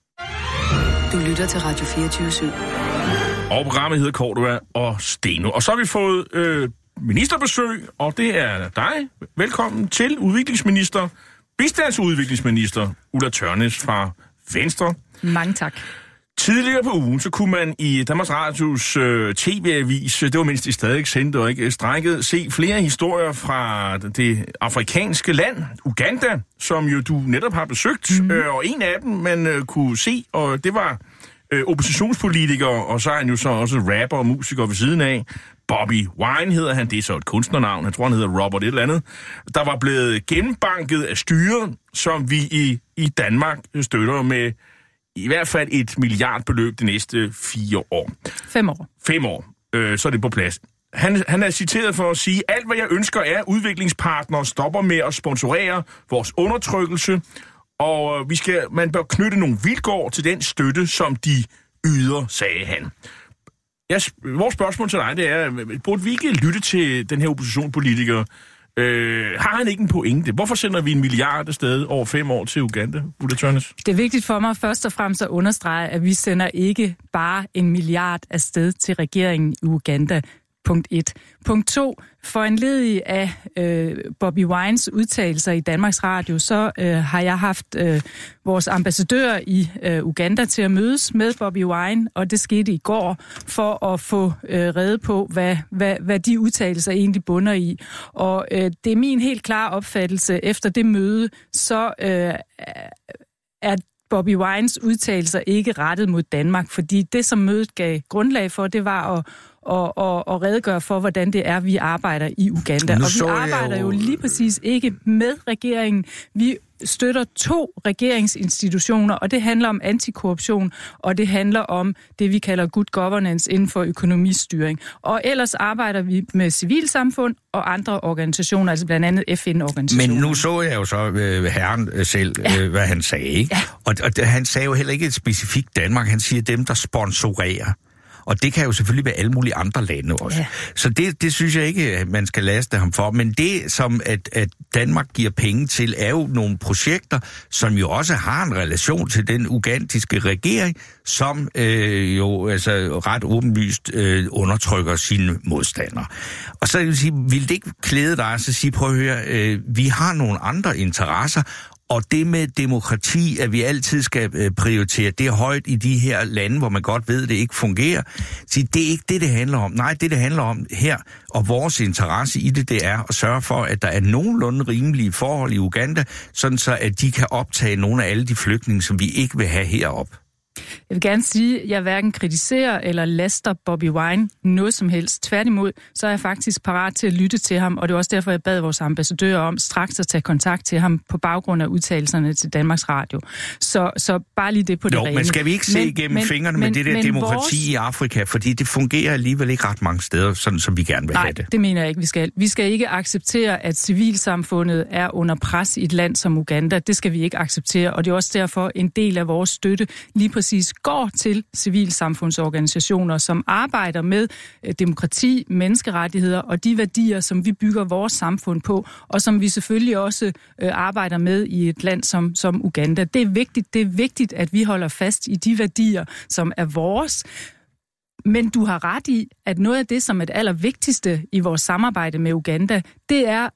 Du lytter til Radio fireogtyve syv. Og programmet hedder Cordua og Steno. Og så har vi fået øh, ministerbesøg, og det er dig. Velkommen til udviklingsminister Bistandsudviklingsminister Ulla Tørnæs fra Venstre. Mange tak. Tidligere på ugen, så kunne man i Danmarks Radios øh, tv-avis, det var mindst de stadig sendte og ikke strækket, se flere historier fra det afrikanske land, Uganda, som jo du netop har besøgt. Mm. Øh, og en af dem, man øh, kunne se, og det var øh, oppositionspolitiker, og så er han jo så også rapper og musiker ved siden af. Bobby Wine hedder han, det er så et kunstnernavn, jeg tror han hedder Robert et eller andet, der var blevet gennembanket af styret, som vi i, i Danmark støtter med i hvert fald et milliardbeløb de næste fire år. Fem år. Fem år, øh, så er det på plads. Han, han er citeret for at sige, alt hvad jeg ønsker er, at udviklingspartnere stopper med at sponsorere vores undertrykkelse, og vi skal, man bør knytte nogle vilkår til den støtte, som de yder, sagde han. Ja, vores spørgsmål til dig, det er, burde vi ikke lytte til den her oppositionspolitiker? Øh, har han ikke en pointe? Hvorfor sender vi en milliard afsted over fem år til Uganda, Ulla Tørnæs? Det er vigtigt for mig først og fremmest at understrege, at vi sender ikke bare en milliard afsted til regeringen i Uganda. Punkt et. Punkt to. Foranledig af øh, Bobby Wines udtalelser i Danmarks Radio, så øh, har jeg haft øh, vores ambassadør i øh, Uganda til at mødes med Bobby Wine, og det skete i går, for at få øh, rede på, hvad, hvad, hvad de udtalelser egentlig bunder i. Og øh, det er min helt klare opfattelse, efter det møde, så øh, er Bobby Wines udtalelser ikke rettet mod Danmark, fordi det, som mødet gav grundlag for, det var at og, og, og redegøre for, hvordan det er, vi arbejder i Uganda. Og vi arbejder jo lige præcis ikke med regeringen. Vi støtter to regeringsinstitutioner, og det handler om antikorruption, og det handler om det, vi kalder good governance inden for økonomistyring. Og ellers arbejder vi med civilsamfund og andre organisationer, altså blandt andet F N-organisationer. Men nu så jeg jo så øh, herren øh, selv, ja. øh, hvad han sagde, ikke? Ja. Og, og han sagde jo heller ikke et specifikt Danmark, han siger dem, der sponsorerer. Og det kan jo selvfølgelig være alle mulige andre lande også. Ja. Så det, det synes jeg ikke, at man skal laste ham for. Men det, som at, at Danmark giver penge til, er jo nogle projekter, som jo også har en relation til den ugandiske regering, som øh, jo altså ret åbenlyst øh, undertrykker sine modstandere. Og så vil jeg sige, vil det ikke klæde dig at sige, prøv at høre, øh, vi har nogle andre interesser, og det med demokrati, at vi altid skal prioritere det højt i de her lande, hvor man godt ved, at det ikke fungerer. Så det er ikke det, det handler om. Nej, det, det handler om her, og vores interesse i det, det er at sørge for, at der er nogenlunde rimelige forhold i Uganda, sådan så at de kan optage nogle af alle de flygtninge, som vi ikke vil have herop. Jeg vil gerne sige, at jeg hverken kritiserer eller laster Bobby Wine noget som helst. Tværtimod, så er jeg faktisk parat til at lytte til ham, og det er også derfor, jeg bad vores ambassadører om straks at tage kontakt til ham på baggrund af udtalelserne til Danmarks Radio. Så, så bare lige det på det jo, rene. Men skal vi ikke se men, igennem men, fingrene men, med det der men demokrati vores... i Afrika, fordi det fungerer alligevel ikke ret mange steder, sådan som vi gerne vil Nej, have det. det mener jeg ikke, vi skal. Vi skal ikke acceptere, at civilsamfundet er under pres i et land som Uganda. Det skal vi ikke acceptere, og det er også derfor, en del af vores støtte lige præcis går til civilsamfundsorganisationer, som arbejder med demokrati, menneskerettigheder og de værdier, som vi bygger vores samfund på, og som vi selvfølgelig også øh, arbejder med i et land som, som Uganda. Det er vigtigt, det er vigtigt, at vi holder fast i de værdier, som er vores. Men du har ret i, at noget af det, som er det allervigtigste i vores samarbejde med Uganda, det er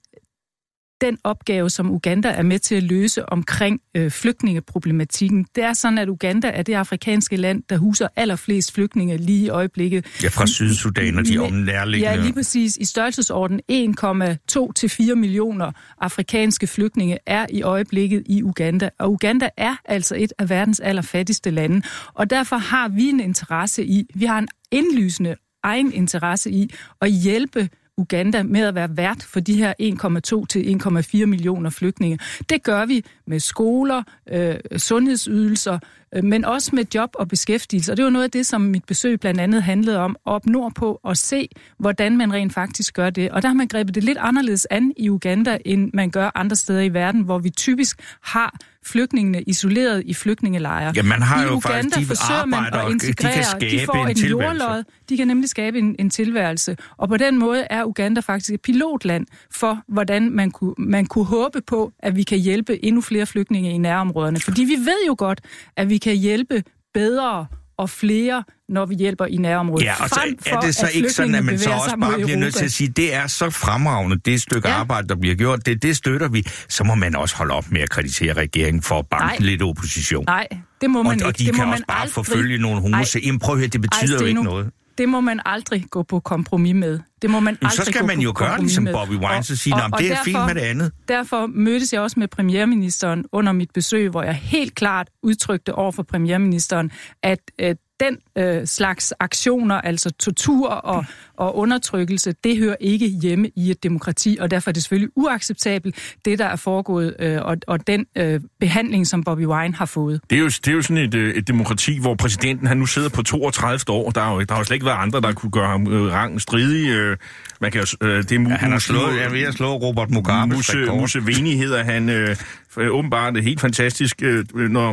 den opgave, som Uganda er med til at løse omkring øh, flygtningeproblematikken. Det er sådan, at Uganda er det afrikanske land, der huser allerflest flygtninge lige i øjeblikket. Ja, fra Sydsudan og de omnærliggende. Ja, lige præcis. I størrelsesorden en komma to til fire millioner afrikanske flygtninge er i øjeblikket i Uganda. Og Uganda er altså et af verdens allerfattigste lande. Og derfor har vi en interesse i, vi har en indlysende egen interesse i at hjælpe Uganda med at være vært for de her en komma to til en komma fire millioner flygtninge. Det gør vi med skoler, øh, sundhedsydelser, øh, men også med job og beskæftigelse. Og det var noget af det, som mit besøg blandt andet handlede om, op nordpå og se, hvordan man rent faktisk gør det. Og der har man grebet det lidt anderledes an i Uganda, end man gør andre steder i verden, hvor vi typisk har flygtningene isoleret i flygtningelejre. Ja, man har I jo Uganda faktisk, de forsøger man at integrere, de kan skabe de får en en tilværelse. jordlod, de kan nemlig skabe en, en tilværelse. Og på den måde er Uganda faktisk et pilotland for, hvordan man kunne, man kunne håbe på, at vi kan hjælpe endnu flere flygtninge i nærområderne. Fordi vi ved jo godt, at vi kan hjælpe bedre og flere, når vi hjælper i nærområdet. Ja, og så er det så ikke sådan, at man så også bare bliver nødt til at sige, det er så fremragende, det stykke ja. arbejde, der bliver gjort, det, det støtter vi. Så må man også holde op med at kritisere regeringen for at banke lidt opposition. Nej, det må man og, ikke. Og de det kan må også man bare aldrig... forfølge nogle homose. Jamen prøv at høre, det betyder Ej, jo ikke noget. Det må man aldrig gå på kompromis med. Det må man Jamen, aldrig så skal gå man jo gøre det som Bobby Wine, så sige, at det er derfor, fint med det andet. Derfor mødtes jeg også med premierministeren under mit besøg, hvor jeg helt klart udtrykte over for premierministeren, at øh, den øh, slags aktioner, altså tortur og, og undertrykkelse, det hører ikke hjemme i et demokrati, og derfor er det selvfølgelig uacceptabelt, det der er foregået, øh, og, og den øh, behandling, som Bobby Wine har fået. Det er jo, det er jo sådan et, et demokrati, hvor præsidenten han nu sidder på toogtredive år. Der har jo, der har jo slet ikke været andre, der kunne gøre ham øh, rangen stridig. Øh, man kan jo, øh, det er ja, han har slået, jeg vil slå Robert Mugabes rekord. Museveni hedder han øh, åbenbart helt fantastisk, øh, når...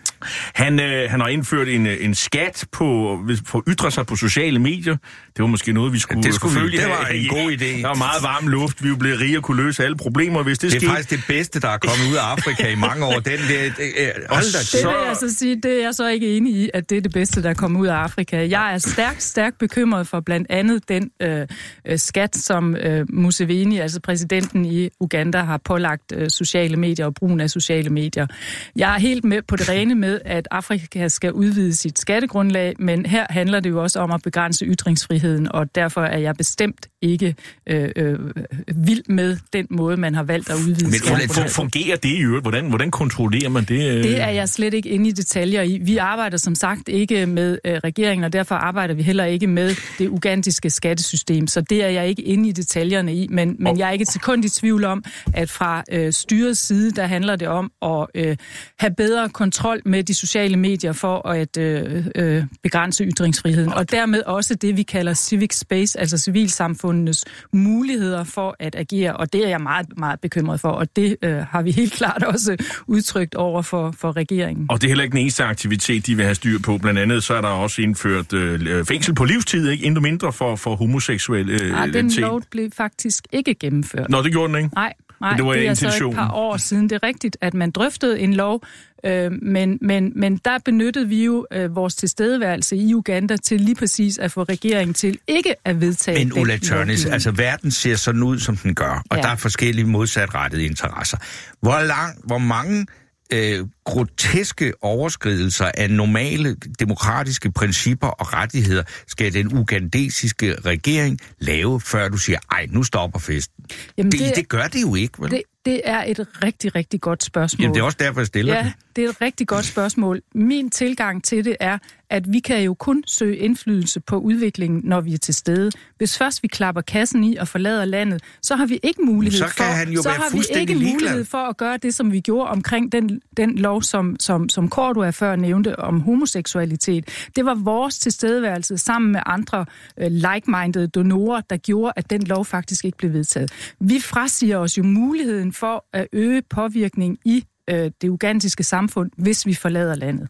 Han, øh, han har indført en, en skat på, på at ytre sig på sociale medier. Det var måske noget, vi skulle... Ja, det skulle forfølge. Det var en god idé. Der var meget varm luft. Vi blev rige og kunne løse alle problemer, hvis det skete. Det er faktisk det bedste, der er kommet ud af Afrika i mange år. Den, det, det, det, det vil jeg så sige, det er jeg så ikke enig i, at det er det bedste, der er kommet ud af Afrika. Jeg er stærkt, stærkt bekymret for blandt andet den øh, skat, som øh, Museveni, altså præsidenten i Uganda, har pålagt øh, sociale medier og brugen af sociale medier. Jeg er helt med på det rene med, at Afrika skal udvide sit skattegrundlag, men her handler det jo også om at begrænse ytringsfriheden, og derfor er jeg bestemt ikke øh, øh, vild med den måde, man har valgt at udvide. Men hvordan fungerer det i øvrigt? Hvordan, hvordan kontrollerer man det? Det er jeg slet ikke inde i detaljer i. Vi arbejder som sagt ikke med øh, regeringen, og derfor arbejder vi heller ikke med det ugandiske skattesystem, så det er jeg ikke inde i detaljerne i, men, men jeg er ikke et sekund i tvivl om, at fra øh, styrets side, der handler det om at øh, have bedre kontrol med de sociale medier for at øh, øh, begrænse ytringsfriheden, og dermed også det, vi kalder civic space, altså civilsamfundenes muligheder for at agere, og det er jeg meget, meget bekymret for, og det øh, har vi helt klart også udtrykt over for, for regeringen. Og det er heller ikke den eneste aktivitet, de vil have styr på. Blandt andet så er der også indført øh, fængsel på livstid, ikke? Endnu mindre for, for homoseksuelle. Øh, Nej, den lov blev faktisk ikke gennemført. Nå, det gjorde den ikke? Nej, nej, det, var det er så et par år siden. Det er rigtigt, at man drøftede en lov, øh, men, men, men der benyttede vi jo øh, vores tilstedeværelse i Uganda til lige præcis at få regeringen til ikke at vedtage. Men Ulla Tørnæs, altså verden ser sådan ud, som den gør, og ja. Der er forskellige modsatrettede interesser. Hvor, lang, hvor mange øh, groteske overskridelser af normale demokratiske principper og rettigheder skal den ugandesiske regering lave, før du siger, ej, nu stopper festen? Jamen det, det, det gør det jo ikke, vel? Det, det er et rigtig, rigtig godt spørgsmål. Jamen det er også derfor, jeg stiller ja, det. det er et rigtig godt spørgsmål. Min tilgang til det er, at vi kan jo kun søge indflydelse på udviklingen, når vi er til stede. Hvis først vi klapper kassen i og forlader landet, så har vi ikke mulighed så for, han jo så har vi ikke mulighed for at gøre det, som vi gjorde omkring den, den lov, som, som, som Cordua før nævnte om homoseksualitet. Det var vores tilstedeværelse sammen med andre uh, like-minded donorer, der gjorde, at den lov faktisk ikke blev vedtaget. Vi frasiger os jo muligheden for at øge påvirkning i det ugandiske samfund, hvis vi forlader landet.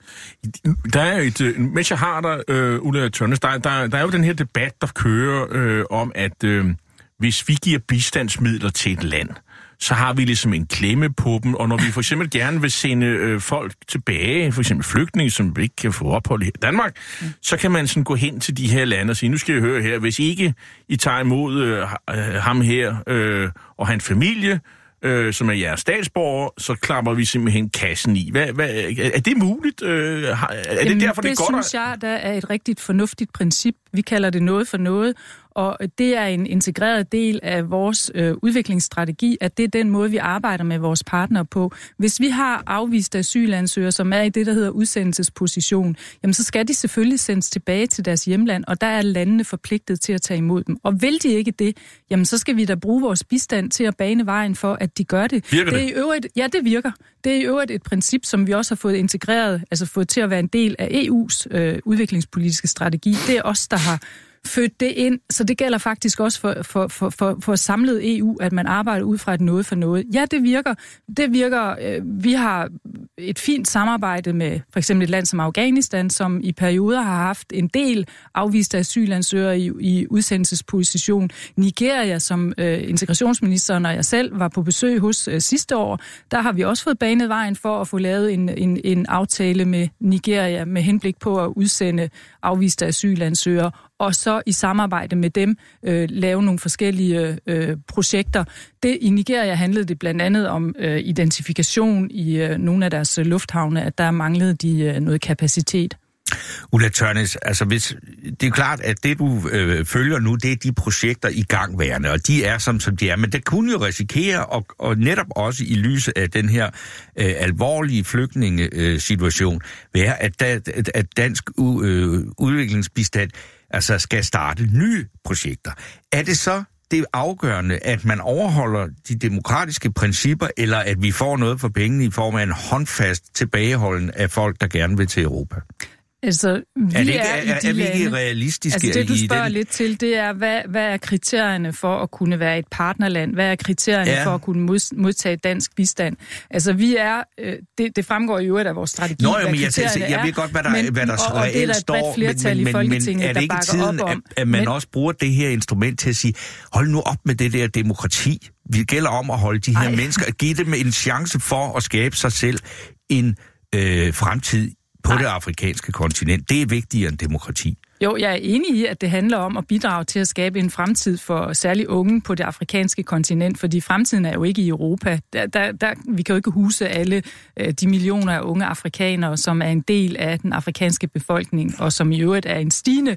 Der er et, mens jeg har der, øh, Ulla Tørnæs, der, der, der er jo den her debat, der kører øh, om, at øh, hvis vi giver bistandsmidler til et land, så har vi ligesom en klemme på dem, og når vi for eksempel gerne vil sende øh, folk tilbage, for eksempel flygtninge, som ikke kan få ophold i Danmark, mm. så kan man sådan gå hen til de her lande og sige, nu skal jeg høre her, hvis ikke I tager imod øh, ham her øh, og hans familie, Øh, som er jeres statsborger, så klapper vi simpelthen kassen i. Hvad, hvad, er det muligt? Øh, er Jamen, det derfor, det, det er godt? Det synes jeg, der er et rigtigt fornuftigt princip. Vi kalder det noget for noget, og det er en integreret del af vores øh, udviklingsstrategi, at det er den måde, vi arbejder med vores partnere på. Hvis vi har afviste asylansøgere, som er i det, der hedder udsendelsesposition, jamen så skal de selvfølgelig sendes tilbage til deres hjemland, og der er landene forpligtet til at tage imod dem. Og vil de ikke det, jamen så skal vi da bruge vores bistand til at bane vejen for, at de gør det. Virker det? Det er i øvrigt, ja, det virker. Det er i øvrigt et princip, som vi også har fået integreret, altså fået til at være en del af E U's øh, udviklingspolitiske strategi. Det er os, der har født det ind, så det gælder faktisk også for, for, for, for, for samlet E U, at man arbejder ud fra et noget for noget. Ja, det virker. Det virker. Øh, vi har et fint samarbejde med for eksempel et land som Afghanistan, som i perioder har haft en del afviste asylansøgere i, i udsendelsesposition. Nigeria, som øh, integrationsministeren og jeg selv var på besøg hos øh, sidste år, der har vi også fået banet vejen for at få lavet en, en, en aftale med Nigeria med henblik på at udsende afviste asylansøgere, og så i samarbejde med dem øh, lave nogle forskellige øh, projekter. Det, i Nigeria handlede det blandt andet om øh, identifikation i øh, nogle af deres lufthavne, at der manglede de øh, noget kapacitet. Ulla Tørnæs, altså hvis, det er klart, at det du øh, følger nu, det er de projekter i gangværende, og de er som, som de er, men det kunne jo risikere, og, og netop også i lyset af den her øh, alvorlige flygtningesituation, øh, være, at, da, at dansk u, øh, udviklingsbistand altså skal starte nye projekter. Er det så det afgørende, at man overholder de demokratiske principper, eller at vi får noget for pengene i form af en håndfast tilbageholden af folk, der gerne vil til Europa? Altså, vi er, det ikke, er, er, er, er vi ikke realistiske? Altså det, du spørger den... lidt til, det er, hvad, hvad er kriterierne for at kunne være et partnerland? Hvad er kriterierne ja. for at kunne modtage dansk bistand? Altså, vi er... Det, det fremgår jo af vores strategi, Nå, hvad men jeg, kriterierne jeg, jeg ved godt, hvad der, men, hvad der og, og reelt står, og det er der et bredt flertal men, i Folketinget, men er det ikke der tiden, bakker op om. at, at man men, også bruger det her instrument til at sige, hold nu op med det der demokrati. Vi gælder om at holde de her Ej. mennesker, at give dem en chance for at skabe sig selv en øh, fremtid på Nej. det afrikanske kontinent. Det er vigtigere end demokrati. Jo, jeg er enig i, at det handler om at bidrage til at skabe en fremtid for særligt unge på det afrikanske kontinent, fordi fremtiden er jo ikke i Europa. Der, der, der, vi kan jo ikke huse alle øh, de millioner af unge afrikanere, som er en del af den afrikanske befolkning, og som i øvrigt er en stigende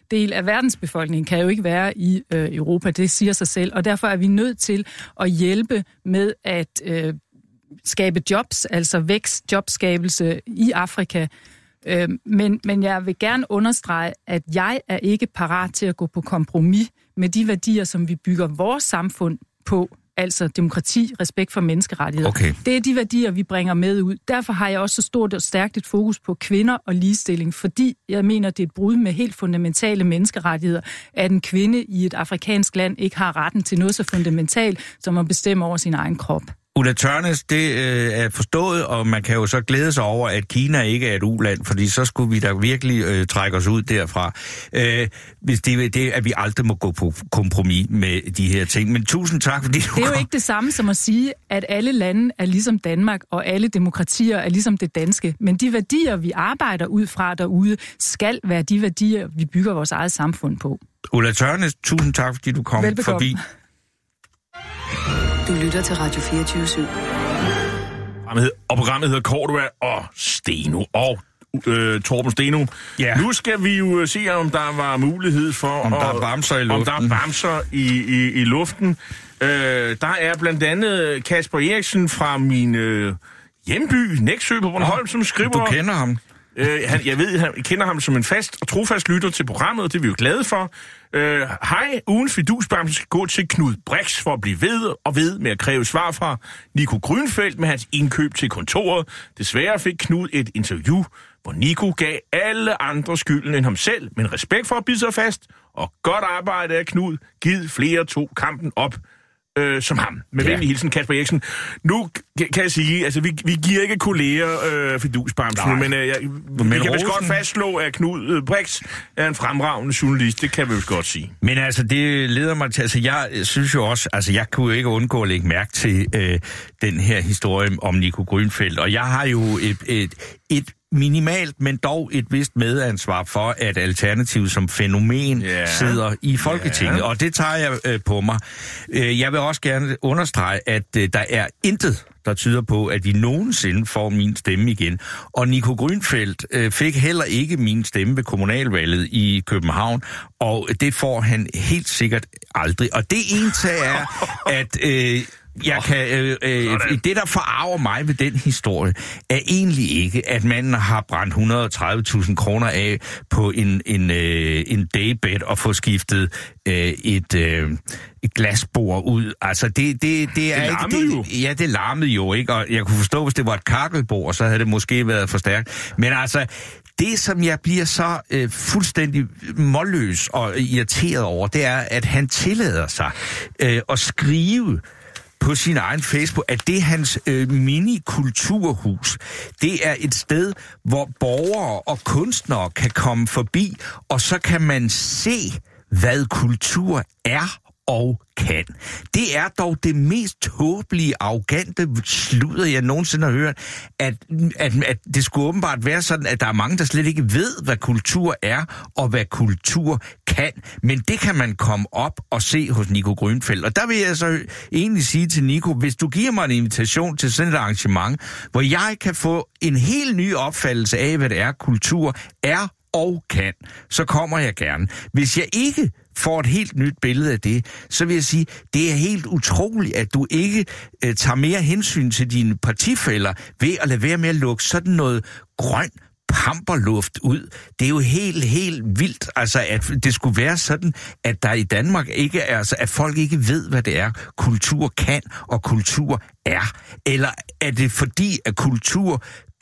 del af verdensbefolkningen kan jo ikke være i øh, Europa, det siger sig selv, og derfor er vi nødt til at hjælpe med at øh, skabe jobs, altså vækst, jobskabelse i Afrika. Øh, men, men jeg vil gerne understrege, at jeg er ikke parat til at gå på kompromis med de værdier, som vi bygger vores samfund på, altså demokrati, respekt for menneskerettigheder. Okay. Det er de værdier, vi bringer med ud. Derfor har jeg også så stort og stærkt et fokus på kvinder og ligestilling, fordi jeg mener, det er et brud med helt fundamentale menneskerettigheder, at en kvinde i et afrikansk land ikke har retten til noget så fundamentalt, som at bestemme over sin egen krop. Ulla Tørnæs, det øh, er forstået, og man kan jo så glæde sig over, at Kina ikke er et u-land, fordi så skulle vi da virkelig øh, trække os ud derfra, øh, hvis det, det at vi aldrig må gå på kompromis med de her ting. Men tusind tak, fordi du Det er jo kom. ikke det samme som at sige, at alle lande er ligesom Danmark, og alle demokratier er ligesom det danske. Men de værdier, vi arbejder ud fra derude, skal være de værdier, vi bygger vores eget samfund på. Ulla Tørnæs, tusind tak, fordi du kom Velbekomme. forbi. Du lytter til Radio fireogtyve syv. Og programmet hedder Cordua og Steno. Og øh, Torben Steno. Ja. Nu skal vi jo se, om der var mulighed for... Om der at, er bamser i luften. Om der er bamser i, i, i luften. Øh, der er blandt andet Kasper Eriksen fra min øh, hjemby, Nexø på Bornholm, oh, som skriver... Du kender ham. Øh, han, jeg ved, han kender ham som en fast og trofast lytter til programmet, og det er vi jo glade for. Øh, hej, ugens fidusbamse skal gå til Knud Brix for at blive ved og ved med at kræve svar fra Nico Grünfeldt med hans indkøb til kontoret. Desværre fik Knud et interview, hvor Nico gav alle andre skylden end ham selv, men respekt for at bide sig fast, og godt arbejde af Knud, givet flere to kampen op. Øh, som ham. Med ja. venlig hilsen, Kasper Eriksen. Nu kan jeg sige, altså vi, vi giver ikke kolleger øh, fidusbamsen, men øh, jeg, men vi kan vist Rosen... godt fastslå, at Knud øh, Brix er en fremragende journalist. Det kan vi vist godt sige. Men altså, det leder mig til, altså jeg synes jo også, altså jeg kunne jo ikke undgå at lægge mærke til øh, den her historie om Nico Grünfeldt, og jeg har jo et, et, et minimalt, men dog et vist medansvar for, at Alternativet som fænomen yeah. sidder i Folketinget, yeah. og det tager jeg øh, på mig. Øh, jeg vil også gerne understrege, at øh, der er intet, der tyder på, at de nogensinde får min stemme igen. Og Nico Grünfeldt øh, fik heller ikke min stemme ved kommunalvalget i København, og det får han helt sikkert aldrig. Og det ene er, at... Øh, Jeg kan, øh, øh, det, der forarver mig ved den historie, er egentlig ikke, at manden har brændt et hundrede og tredive tusind kroner af på en, en, øh, en daybed og få skiftet øh, et, øh, et glasbord ud. Altså, det, det, det er det ikke... jo. Det, ja, det larmede jo, ikke? Og jeg kunne forstå, hvis det var et kakkelbord, så havde det måske været for stærkt. Men altså... Det, som jeg bliver så øh, fuldstændig målløs og irriteret over, det er, at han tillader sig øh, at skrive på sin egen Facebook, at det hans øh, mini-kulturhus, det er et sted, hvor borgere og kunstnere kan komme forbi, og så kan man se, hvad kultur er og kan. Det er dog det mest tåbelige, arrogante sludder, jeg nogensinde har hørt, at, at, at det skulle åbenbart være sådan, at der er mange, der slet ikke ved, hvad kultur er, og hvad kultur kan. Men det kan man komme op og se hos Nico Grünfeldt. Og der vil jeg så egentlig sige til Nico, hvis du giver mig en invitation til sådan et arrangement, hvor jeg kan få en helt ny opfattelse af, hvad det er, kultur er og kan, så kommer jeg gerne. Hvis jeg ikke får et helt nyt billede af det, så vil jeg sige, det er helt utroligt, at du ikke øh, tager mere hensyn til dine partifæller ved at lade være med at lukke sådan noget grøn pamperluft ud. Det er jo helt, helt vildt, altså, at det skulle være sådan, at der i Danmark ikke er, altså, at folk ikke ved, hvad det er, kultur kan og kultur er. Eller er det fordi, at kultur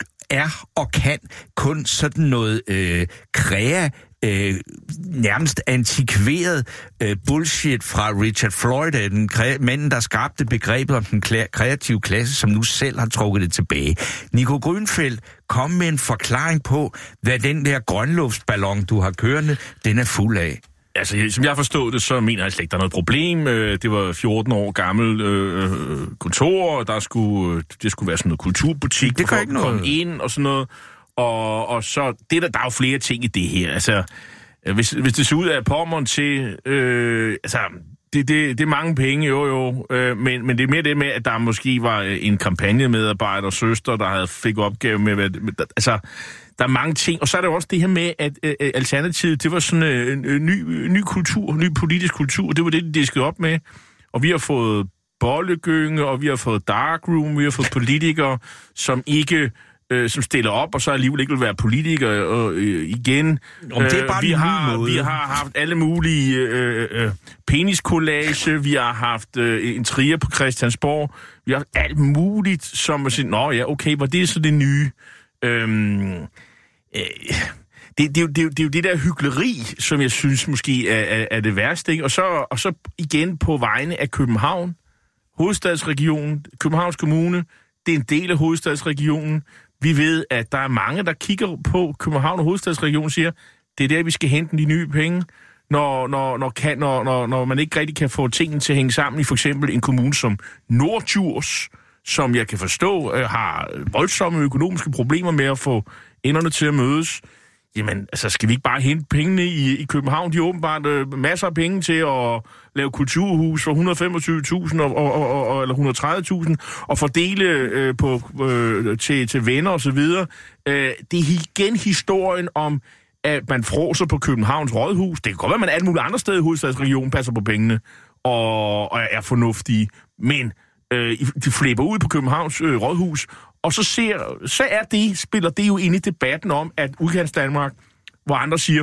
er og kan kun sådan noget øh, kræa, øh, nærmest antikveret øh, bullshit fra Richard Floyd, den kræ- manden, der skabte begrebet om den kla- kreative klasse, som nu selv har trukket det tilbage. Nico Grünfeldt, kom med en forklaring på, hvad den der grønluftsballon, du har kørende, den er fuld af. Altså, som jeg forstod det, så mener jeg slet ikke, der er noget problem. Det var fjorten år gammel øh, kontor, og der skulle, det skulle være sådan noget kulturbutik, det hvor ikke folk komme ind og sådan noget. Og, og så, det der, der er jo flere ting i det her. Altså, hvis, hvis det ser ud af Pommern til, øh, altså, det, det, det er mange penge, jo jo, øh, men, men det er mere det med, at der måske var en kampagnemedarbejder og søster, der havde fik opgave med, med, med altså, der er mange ting. Og så er der også det her med, at øh, Alternativet, det var sådan øh, en øh, ny, ny kultur, ny politisk kultur. Det var det, de diskede op med. Og vi har fået bollegynge, og vi har fået darkroom, vi har fået politikere, som ikke... Øh, som stiller op, og så alligevel ikke vil være politikere og, øh, igen. Om det er bare øh, vi, har, måde. vi har haft alle mulige øh, øh, peniskollage, vi har haft øh, en trier på Christiansborg, vi har haft alt muligt, som at sige, nå ja, okay, var det så det nye? Øhm, øh, det, det, det, det er jo det der hykleri, som jeg synes måske er, er, er det værste, ikke? Og så, og så igen på vegne af København, hovedstadsregionen, Københavns Kommune, det er en del af hovedstadsregionen. Vi ved, at der er mange, der kigger på København og hovedstadsregionen og siger, det er der, vi skal hente de nye penge, når, når, når, kan, når, når, når man ikke rigtig kan få tingene til at hænge sammen i for eksempel en kommune som Norddjurs, som jeg kan forstå har voldsomme økonomiske problemer med at få enderne til at mødes. Jamen, altså, skal vi ikke bare hente pengene i, i København? De har åbenbart øh, masser af penge til at lave kulturhus for et hundrede og femogtyve tusind og, og, og, og, eller et hundrede og tredive tusind og fordele øh, på, øh, til, til venner og så videre. Øh, det er igen historien om, at man fråser på Københavns Rådhus. Det kan godt være, at man alle mulige andre steder i hovedstadsregionen passer på pengene og, og er fornuftige. Men øh, de flipper ud på Københavns øh, Rådhus. Og så, ser, så er det, spiller det jo ind i debatten om, at Udkants Danmark, hvor andre siger,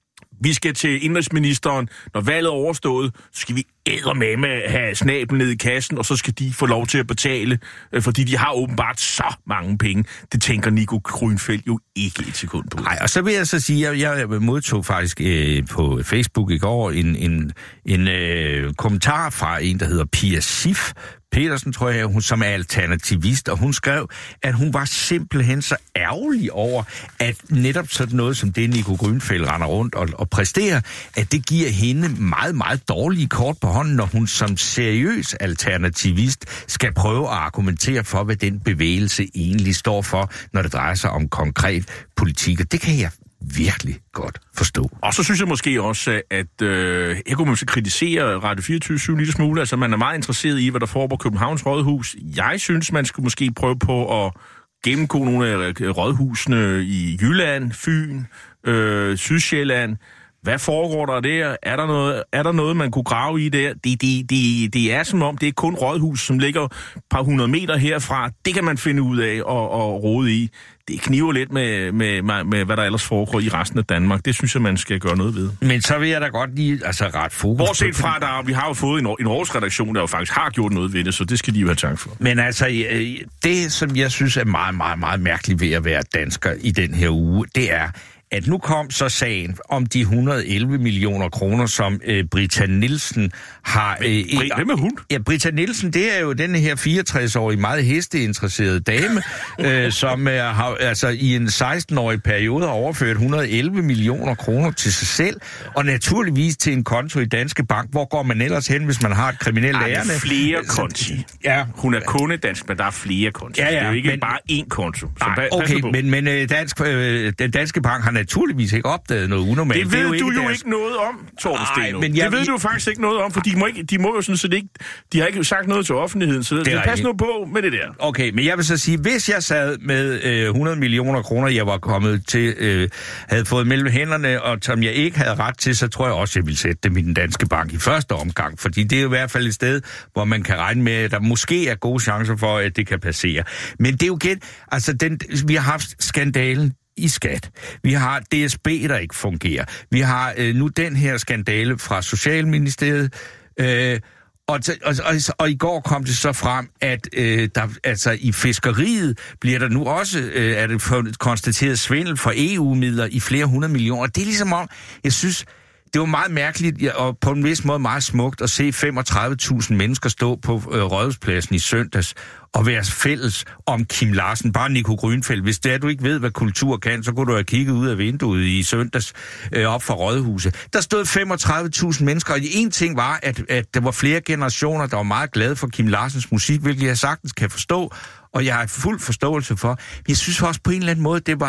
vi skal til indrigsministeren, når valget er overstået, så skal vi eddermame have snablen ned i kassen, og så skal de få lov til at betale, fordi de har åbenbart så mange penge. Det tænker Nico Grünfeldt jo ikke et sekund på. Nej, og så vil jeg så sige, at jeg modtog faktisk øh, på Facebook i går en, en, en øh, kommentar fra en, der hedder Pia Sif Petersen, tror jeg, hun, som er alternativist, og hun skrev, at hun var simpelthen så ærgerlig over, at netop sådan noget som det, Nico Grünfeldt render rundt og, og præsterer, at det giver hende meget, meget dårlige kort på hånden, når hun som seriøs alternativist skal prøve at argumentere for, hvad den bevægelse egentlig står for, når det drejer sig om konkret politik. Og det kan jeg virkelig godt forstå. Og så synes jeg måske også, at øh, jeg kunne måske kritisere Radio fireogtyve syv en lille smule. Altså, man er meget interesseret i, hvad der foregår på Københavns Rådhus. Jeg synes, man skulle måske prøve på at gennemgå nogle af rådhusene i Jylland, Fyn, øh, Sydsjælland. Hvad foregår der der? Er der noget, er der noget man kunne grave i der? Det, det, det, det er som om, det er kun rådhus, som ligger et par hundrede meter herfra. Det kan man finde ud af og, og rode i. Det kniver lidt med, med, med, med, hvad der ellers foregår i resten af Danmark. Det synes jeg, man skal gøre noget ved. Men så vil jeg da godt lige altså, ret fokus. Bortset fra, der, vi har jo fået en, en årsredaktion, der jo faktisk har gjort noget ved det, så det skal de jo have tak for. Men altså, det som jeg synes er meget, meget, meget mærkeligt ved at være dansker i den her uge, det er, at nu kom så sagen om de et hundrede og elleve millioner kroner, som øh, Britta Nielsen har... Øh, Hvem, hvem er hun? Ja, Britta Nielsen, det er jo den her fireogtres-årige, meget hesteinteresserede dame, øh, som øh, har altså i en seksten-årig periode har overført et hundrede og elleve millioner kroner til sig selv, og naturligvis til en konto i Danske Bank. Hvor går man ellers hen, hvis man har et kriminelt ærende? Der er flere konti. Ja, hun er kunde dansk, men der er flere konti. Ja, ja, det er jo ikke men, bare én konto. Nej, okay, men, men øh, dansk, øh, den Danske Bank har naturligvis ikke opdaget noget unormalt. Det ved det jo du ikke jo deres... ikke noget om, Torben Steno. Men jeg... Det ved du jo faktisk ikke noget om, for de må, ikke, de må jo sådan set ikke... De har ikke sagt noget til offentligheden, så det, det pas nu på med det der. Okay, men jeg vil så sige, hvis jeg sad med øh, hundrede millioner kroner, jeg var kommet til, øh, havde fået mellem hænderne, og som jeg ikke havde ret til, så tror jeg også, jeg ville sætte dem i den Danske Bank i første omgang. Fordi det er jo i hvert fald et sted, hvor man kan regne med, at der måske er gode chancer for, at det kan passere. Men det er jo igen... Altså, den, vi har haft skandalen i skat. Vi har D S B, der ikke fungerer. Vi har øh, nu den her skandale fra Socialministeriet, øh, og, og, og, og i går kom det så frem, at øh, der, altså, i fiskeriet bliver der nu også øh, er det konstateret svindel for E U-midler i flere hundrede millioner. Det er ligesom om, jeg synes, det var meget mærkeligt og på en vis måde meget smukt at se femogtredive tusind mennesker stå på øh, Rådhuspladsen i søndags og være fælles om Kim Larsen. Bare Nico Grünfeldt. Hvis det er, du ikke ved, hvad kultur kan, så kunne du have kigget ud af vinduet i søndags øh, op for Rådhuset. Der stod femogtredive tusind mennesker, og en ting var, at, at der var flere generationer, der var meget glade for Kim Larsens musik, hvilket jeg sagtens kan forstå, og jeg har fuld forståelse for. Men jeg synes også på en eller anden måde, det var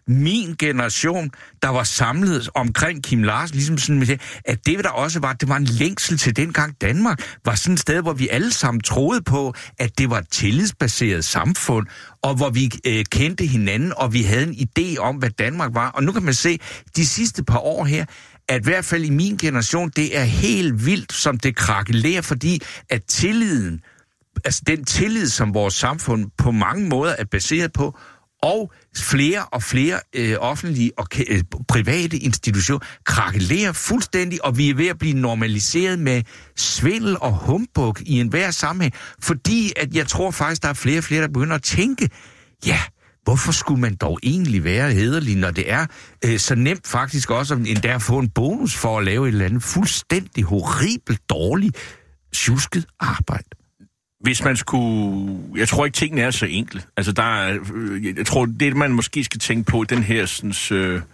min generation, der var samlet omkring Kim Larsen, ligesom sådan, at det der også var, det var en længsel til dengang Danmark, var sådan et sted, hvor vi alle sammen troede på, at det var et tillidsbaseret samfund, og hvor vi øh, kendte hinanden, og vi havde en idé om, hvad Danmark var. Og nu kan man se, de sidste par år her, at i hvert fald i min generation, det er helt vildt, som det krakelerer, fordi at tilliden, altså den tillid, som vores samfund på mange måder er baseret på, og flere og flere øh, offentlige og øh, private institutioner krakelerer fuldstændig, og vi er ved at blive normaliseret med svindel og humbug i enhver sammenhæng, fordi at jeg tror faktisk, der er flere og flere, der begynder at tænke, ja, hvorfor skulle man dog egentlig være hæderlig, når det er øh, så nemt faktisk også endda at få en bonus for at lave et eller andet fuldstændig horribelt dårligt, sjusket arbejde? Hvis man skulle... Jeg tror ikke, tingene er så enkle. Altså, der er... Jeg tror, det man måske skal tænke på, den her sådan... Øh,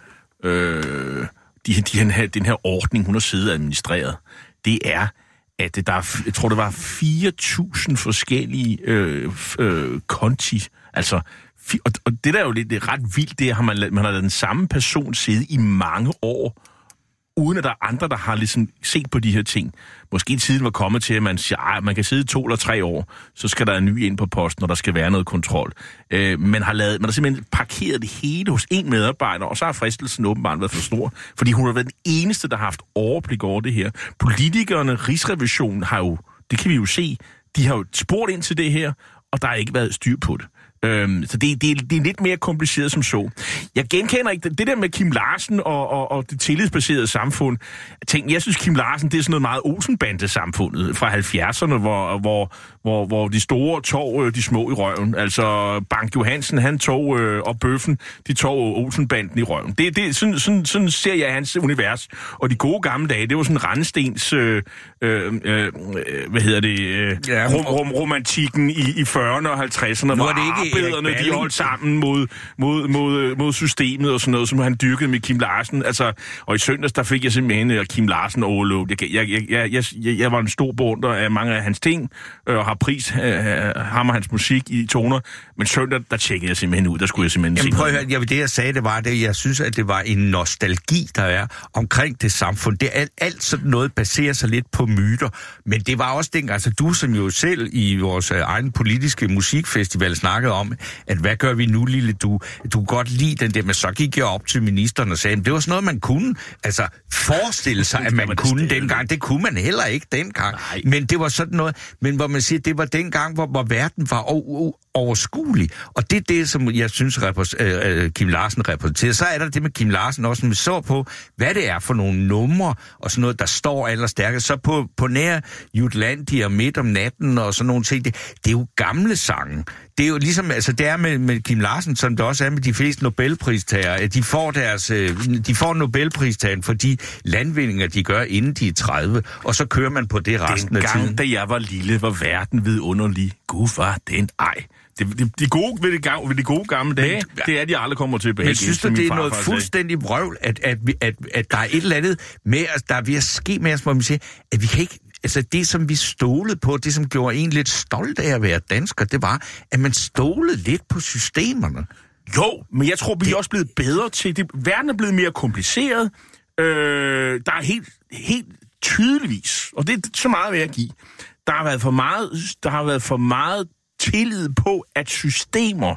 øh, de, de, den, her, den her ordning, hun har siddet og administreret, det er, at der er, jeg tror, det var fire tusind forskellige øh, øh, konti. Altså, og, og det der er jo lidt det er ret vildt, det er, at man, man har ladet den samme person sidde i mange år, uden at der er andre, der har ligesom set på de her ting. Måske tiden var kommet til, at man siger, at man kan sidde to eller tre år, så skal der en ny ind på posten, og der skal være noget kontrol. Øh, man, har lavet, man har simpelthen parkeret det hele hos en medarbejder, og så har fristelsen åbenbart været for stor, fordi hun har været den eneste, der har haft overblik over det her. Politikerne, Rigsrevisionen har jo, det kan vi jo se, de har jo spurgt ind til det her, og der har ikke været styr på det. Øhm, så det, det, det er lidt mere kompliceret som så. Jeg genkender ikke det, det der med Kim Larsen og, og, og det tillidsbaserede samfund. Tænk, jeg synes, Kim Larsen, det er sådan noget meget Olsenbande-samfundet fra halvfjerdserne, hvor, hvor, hvor, hvor de store tog de små i røven. Altså, Bank Johansen, han tog, øh, og Bøffen, de tog Olsenbanden i røven. Det, det, sådan, sådan, sådan ser jeg hans univers. Og de gode gamle dage, det var sådan Randstens, øh, øh, øh, hvad hedder det, øh, ja, rom, rom, romantikken i, i fyrrerne og halvtredserne. Nu er det ikke bederne, de holdt sammen mod, mod, mod, mod systemet og sådan noget, som han dyrkede med Kim Larsen. Altså, og i søndags, der fik jeg simpelthen Kim Larsen overlovet. Jeg, jeg, jeg, jeg, jeg, jeg var en stor beundrer af mange af hans ting, og har pris øh, ham og hans musik i toner. Men søndag, der tjekkede jeg simpelthen ud. Der skulle jeg simpelthen Jamen, se prøv at høre, jeg, det jeg sagde, det var det, jeg synes, at det var en nostalgi, der er omkring det samfund. Det er alt, alt sådan noget baserer sig lidt på myter. Men det var også dengang, altså du som jo selv i vores egen politiske musikfestival snakkede om, at hvad gør vi nu, lille du? Du kunne godt lide den der, men så gik jeg op til ministeren og sagde, at det var sådan noget, man kunne altså forestille sig, at man man kunne det dengang. Det kunne man heller ikke dengang. Nej. Men det var sådan noget, men hvor man siger, det var dengang, hvor, hvor verden var overskuelig. Og det er det, som jeg synes, repræs- øh, Kim Larsen repræsenterer. Så er der det med Kim Larsen også, som vi så på, hvad det er for nogle numre og sådan noget, der står allerstærkest. Så på, på nær Jutlandia og Midt om natten og sådan nogle ting, det, det er jo gamle sange. Det er jo ligesom, altså det er med, med Kim Larsen, som det også er med de fleste Nobelpristagere. De får deres, de får Nobelpristagen for de landvindinger, de gør, inden de er tredive, og så kører man på det resten af tiden. Den gang, da jeg var lille, var verden vidunderlig. Gud var den ej. Det, det, de gode ved de, ved de gode gamle dage, men, ja. Det er, de aldrig kommer tilbage. Men synes du, det er noget fuldstændig vrøvl, at, at, at, at, at der er et eller andet med, at der er ved at ske med os, hvor man siger, at vi kan ikke. Altså det, som vi stolede på, det som gjorde en lidt stolt af at være dansker, det var, at man stolede lidt på systemerne. Jo, men jeg tror, vi det... er også blevet bedre til det. Verden er blevet mere kompliceret. Øh, der er helt, helt tydeligvis, og det er så meget ved at give, der har været for meget, der har været for meget tillid på, at systemer,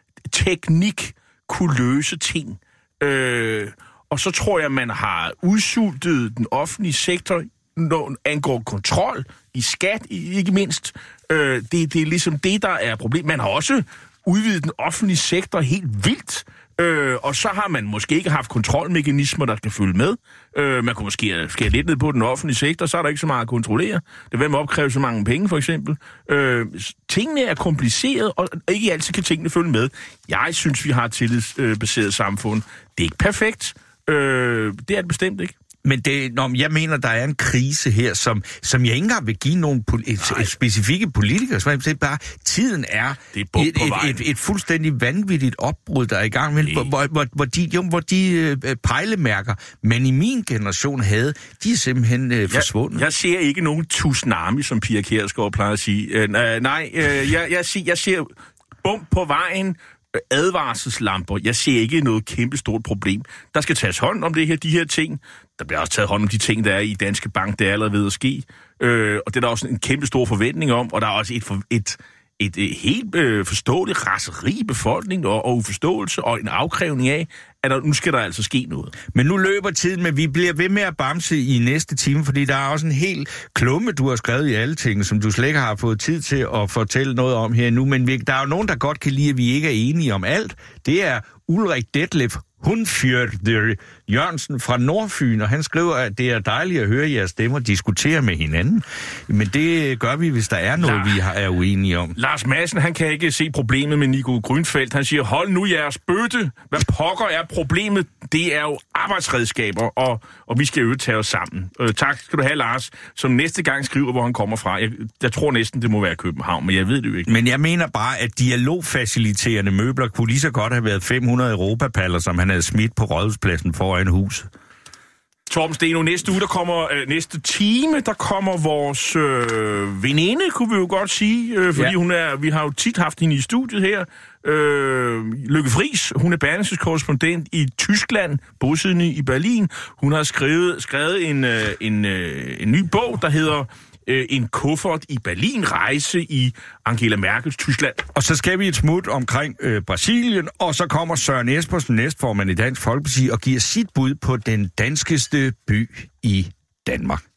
teknik kunne løse ting. Øh, og så tror jeg, man har udsultet den offentlige sektor, når angår kontrol i skat, ikke mindst. Øh, det, det er ligesom det, der er problemet. Man har også udvidet den offentlige sektor helt vildt, øh, og så har man måske ikke haft kontrolmekanismer, der kan følge med. Øh, man kunne måske skære lidt ned på den offentlige sektor, så er der ikke så meget at kontrollere. Det vil med at opkræve så mange penge, for eksempel. Øh, tingene er kompliceret, og ikke altid kan tingene følge med. Jeg synes, vi har et tillidsbaseret samfund. Det er ikke perfekt. Øh, det er det bestemt ikke. Men det, når jeg mener, der er en krise her, som, som jeg ikke engang vil give nogle poli- et, specifikke politikere. Så det er bare, tiden er, er et, et, et, et fuldstændig vanvittigt opbrud, der er i gang med, hvor, hvor, hvor, hvor de, jo, hvor de øh, pejlemærker, man i min generation havde, de er simpelthen øh, forsvundet. Jeg, jeg ser ikke nogen tsunami, som Pia Kjærsgaard plejer at sige. Øh, nej, øh, jeg, jeg, jeg ser bump på vejen, advarselslamper. Jeg ser ikke noget kæmpestort problem. Der skal tages hånd om det her, de her ting. Der bliver også taget hånd om de ting, der er i Danske Bank, der er allerede ved at ske. Øh, og det er der også en kæmpestor forventning om, og der er også et, et, et, et helt øh, forståeligt raseri i befolkningen og, og uforståelse og en afkrævning af, at der, nu skal der altså ske noget. Men nu løber tiden, men vi bliver ved med at bamse i næste time, fordi der er også en hel klumme, du har skrevet i alle ting, som du slet ikke har fået tid til at fortælle noget om her nu. Men vi, der er jo nogen, der godt kan lide, at vi ikke er enige om alt. Det er Ulrik Detlef Hundfjørður Jørgensen fra Nordfyn, og han skriver, at det er dejligt at høre jeres stemmer diskutere med hinanden. Men det gør vi, hvis der er noget, La- vi er uenige om. Lars Madsen, han kan ikke se problemet med Nico Grünfeldt. Han siger, hold nu jeres bøtte. Hvad pokker er problemet? Det er jo arbejdsredskaber, og, og vi skal jo tage os sammen. Øh, tak skal du have, Lars, som næste gang skriver, hvor han kommer fra. Jeg, jeg tror næsten, det må være København, men jeg ved det jo ikke. Men jeg mener bare, at dialogfaciliterende møbler kunne lige så godt have været fem hundrede europapaller, som han havde smidt på Rådhuspladsen foran huset. Torben Steno, næste uge, der kommer, øh, næste time, der kommer vores øh, veninde, kunne vi jo godt sige, øh, fordi ja. hun er, vi har jo tit haft hende i studiet her, øh, Lykke Friis, hun er Berlingskes korrespondent i Tyskland, bosiddende i Berlin. Hun har skrevet, skrevet en, øh, en, øh, en ny bog, der hedder En kuffert i Berlin, rejse i Angela Merkels Tyskland. Og så skal vi et smut omkring øh, Brasilien, og så kommer Søren Espersen, næstformand i Dansk Folkeparti, og giver sit bud på den danskeste by i Danmark.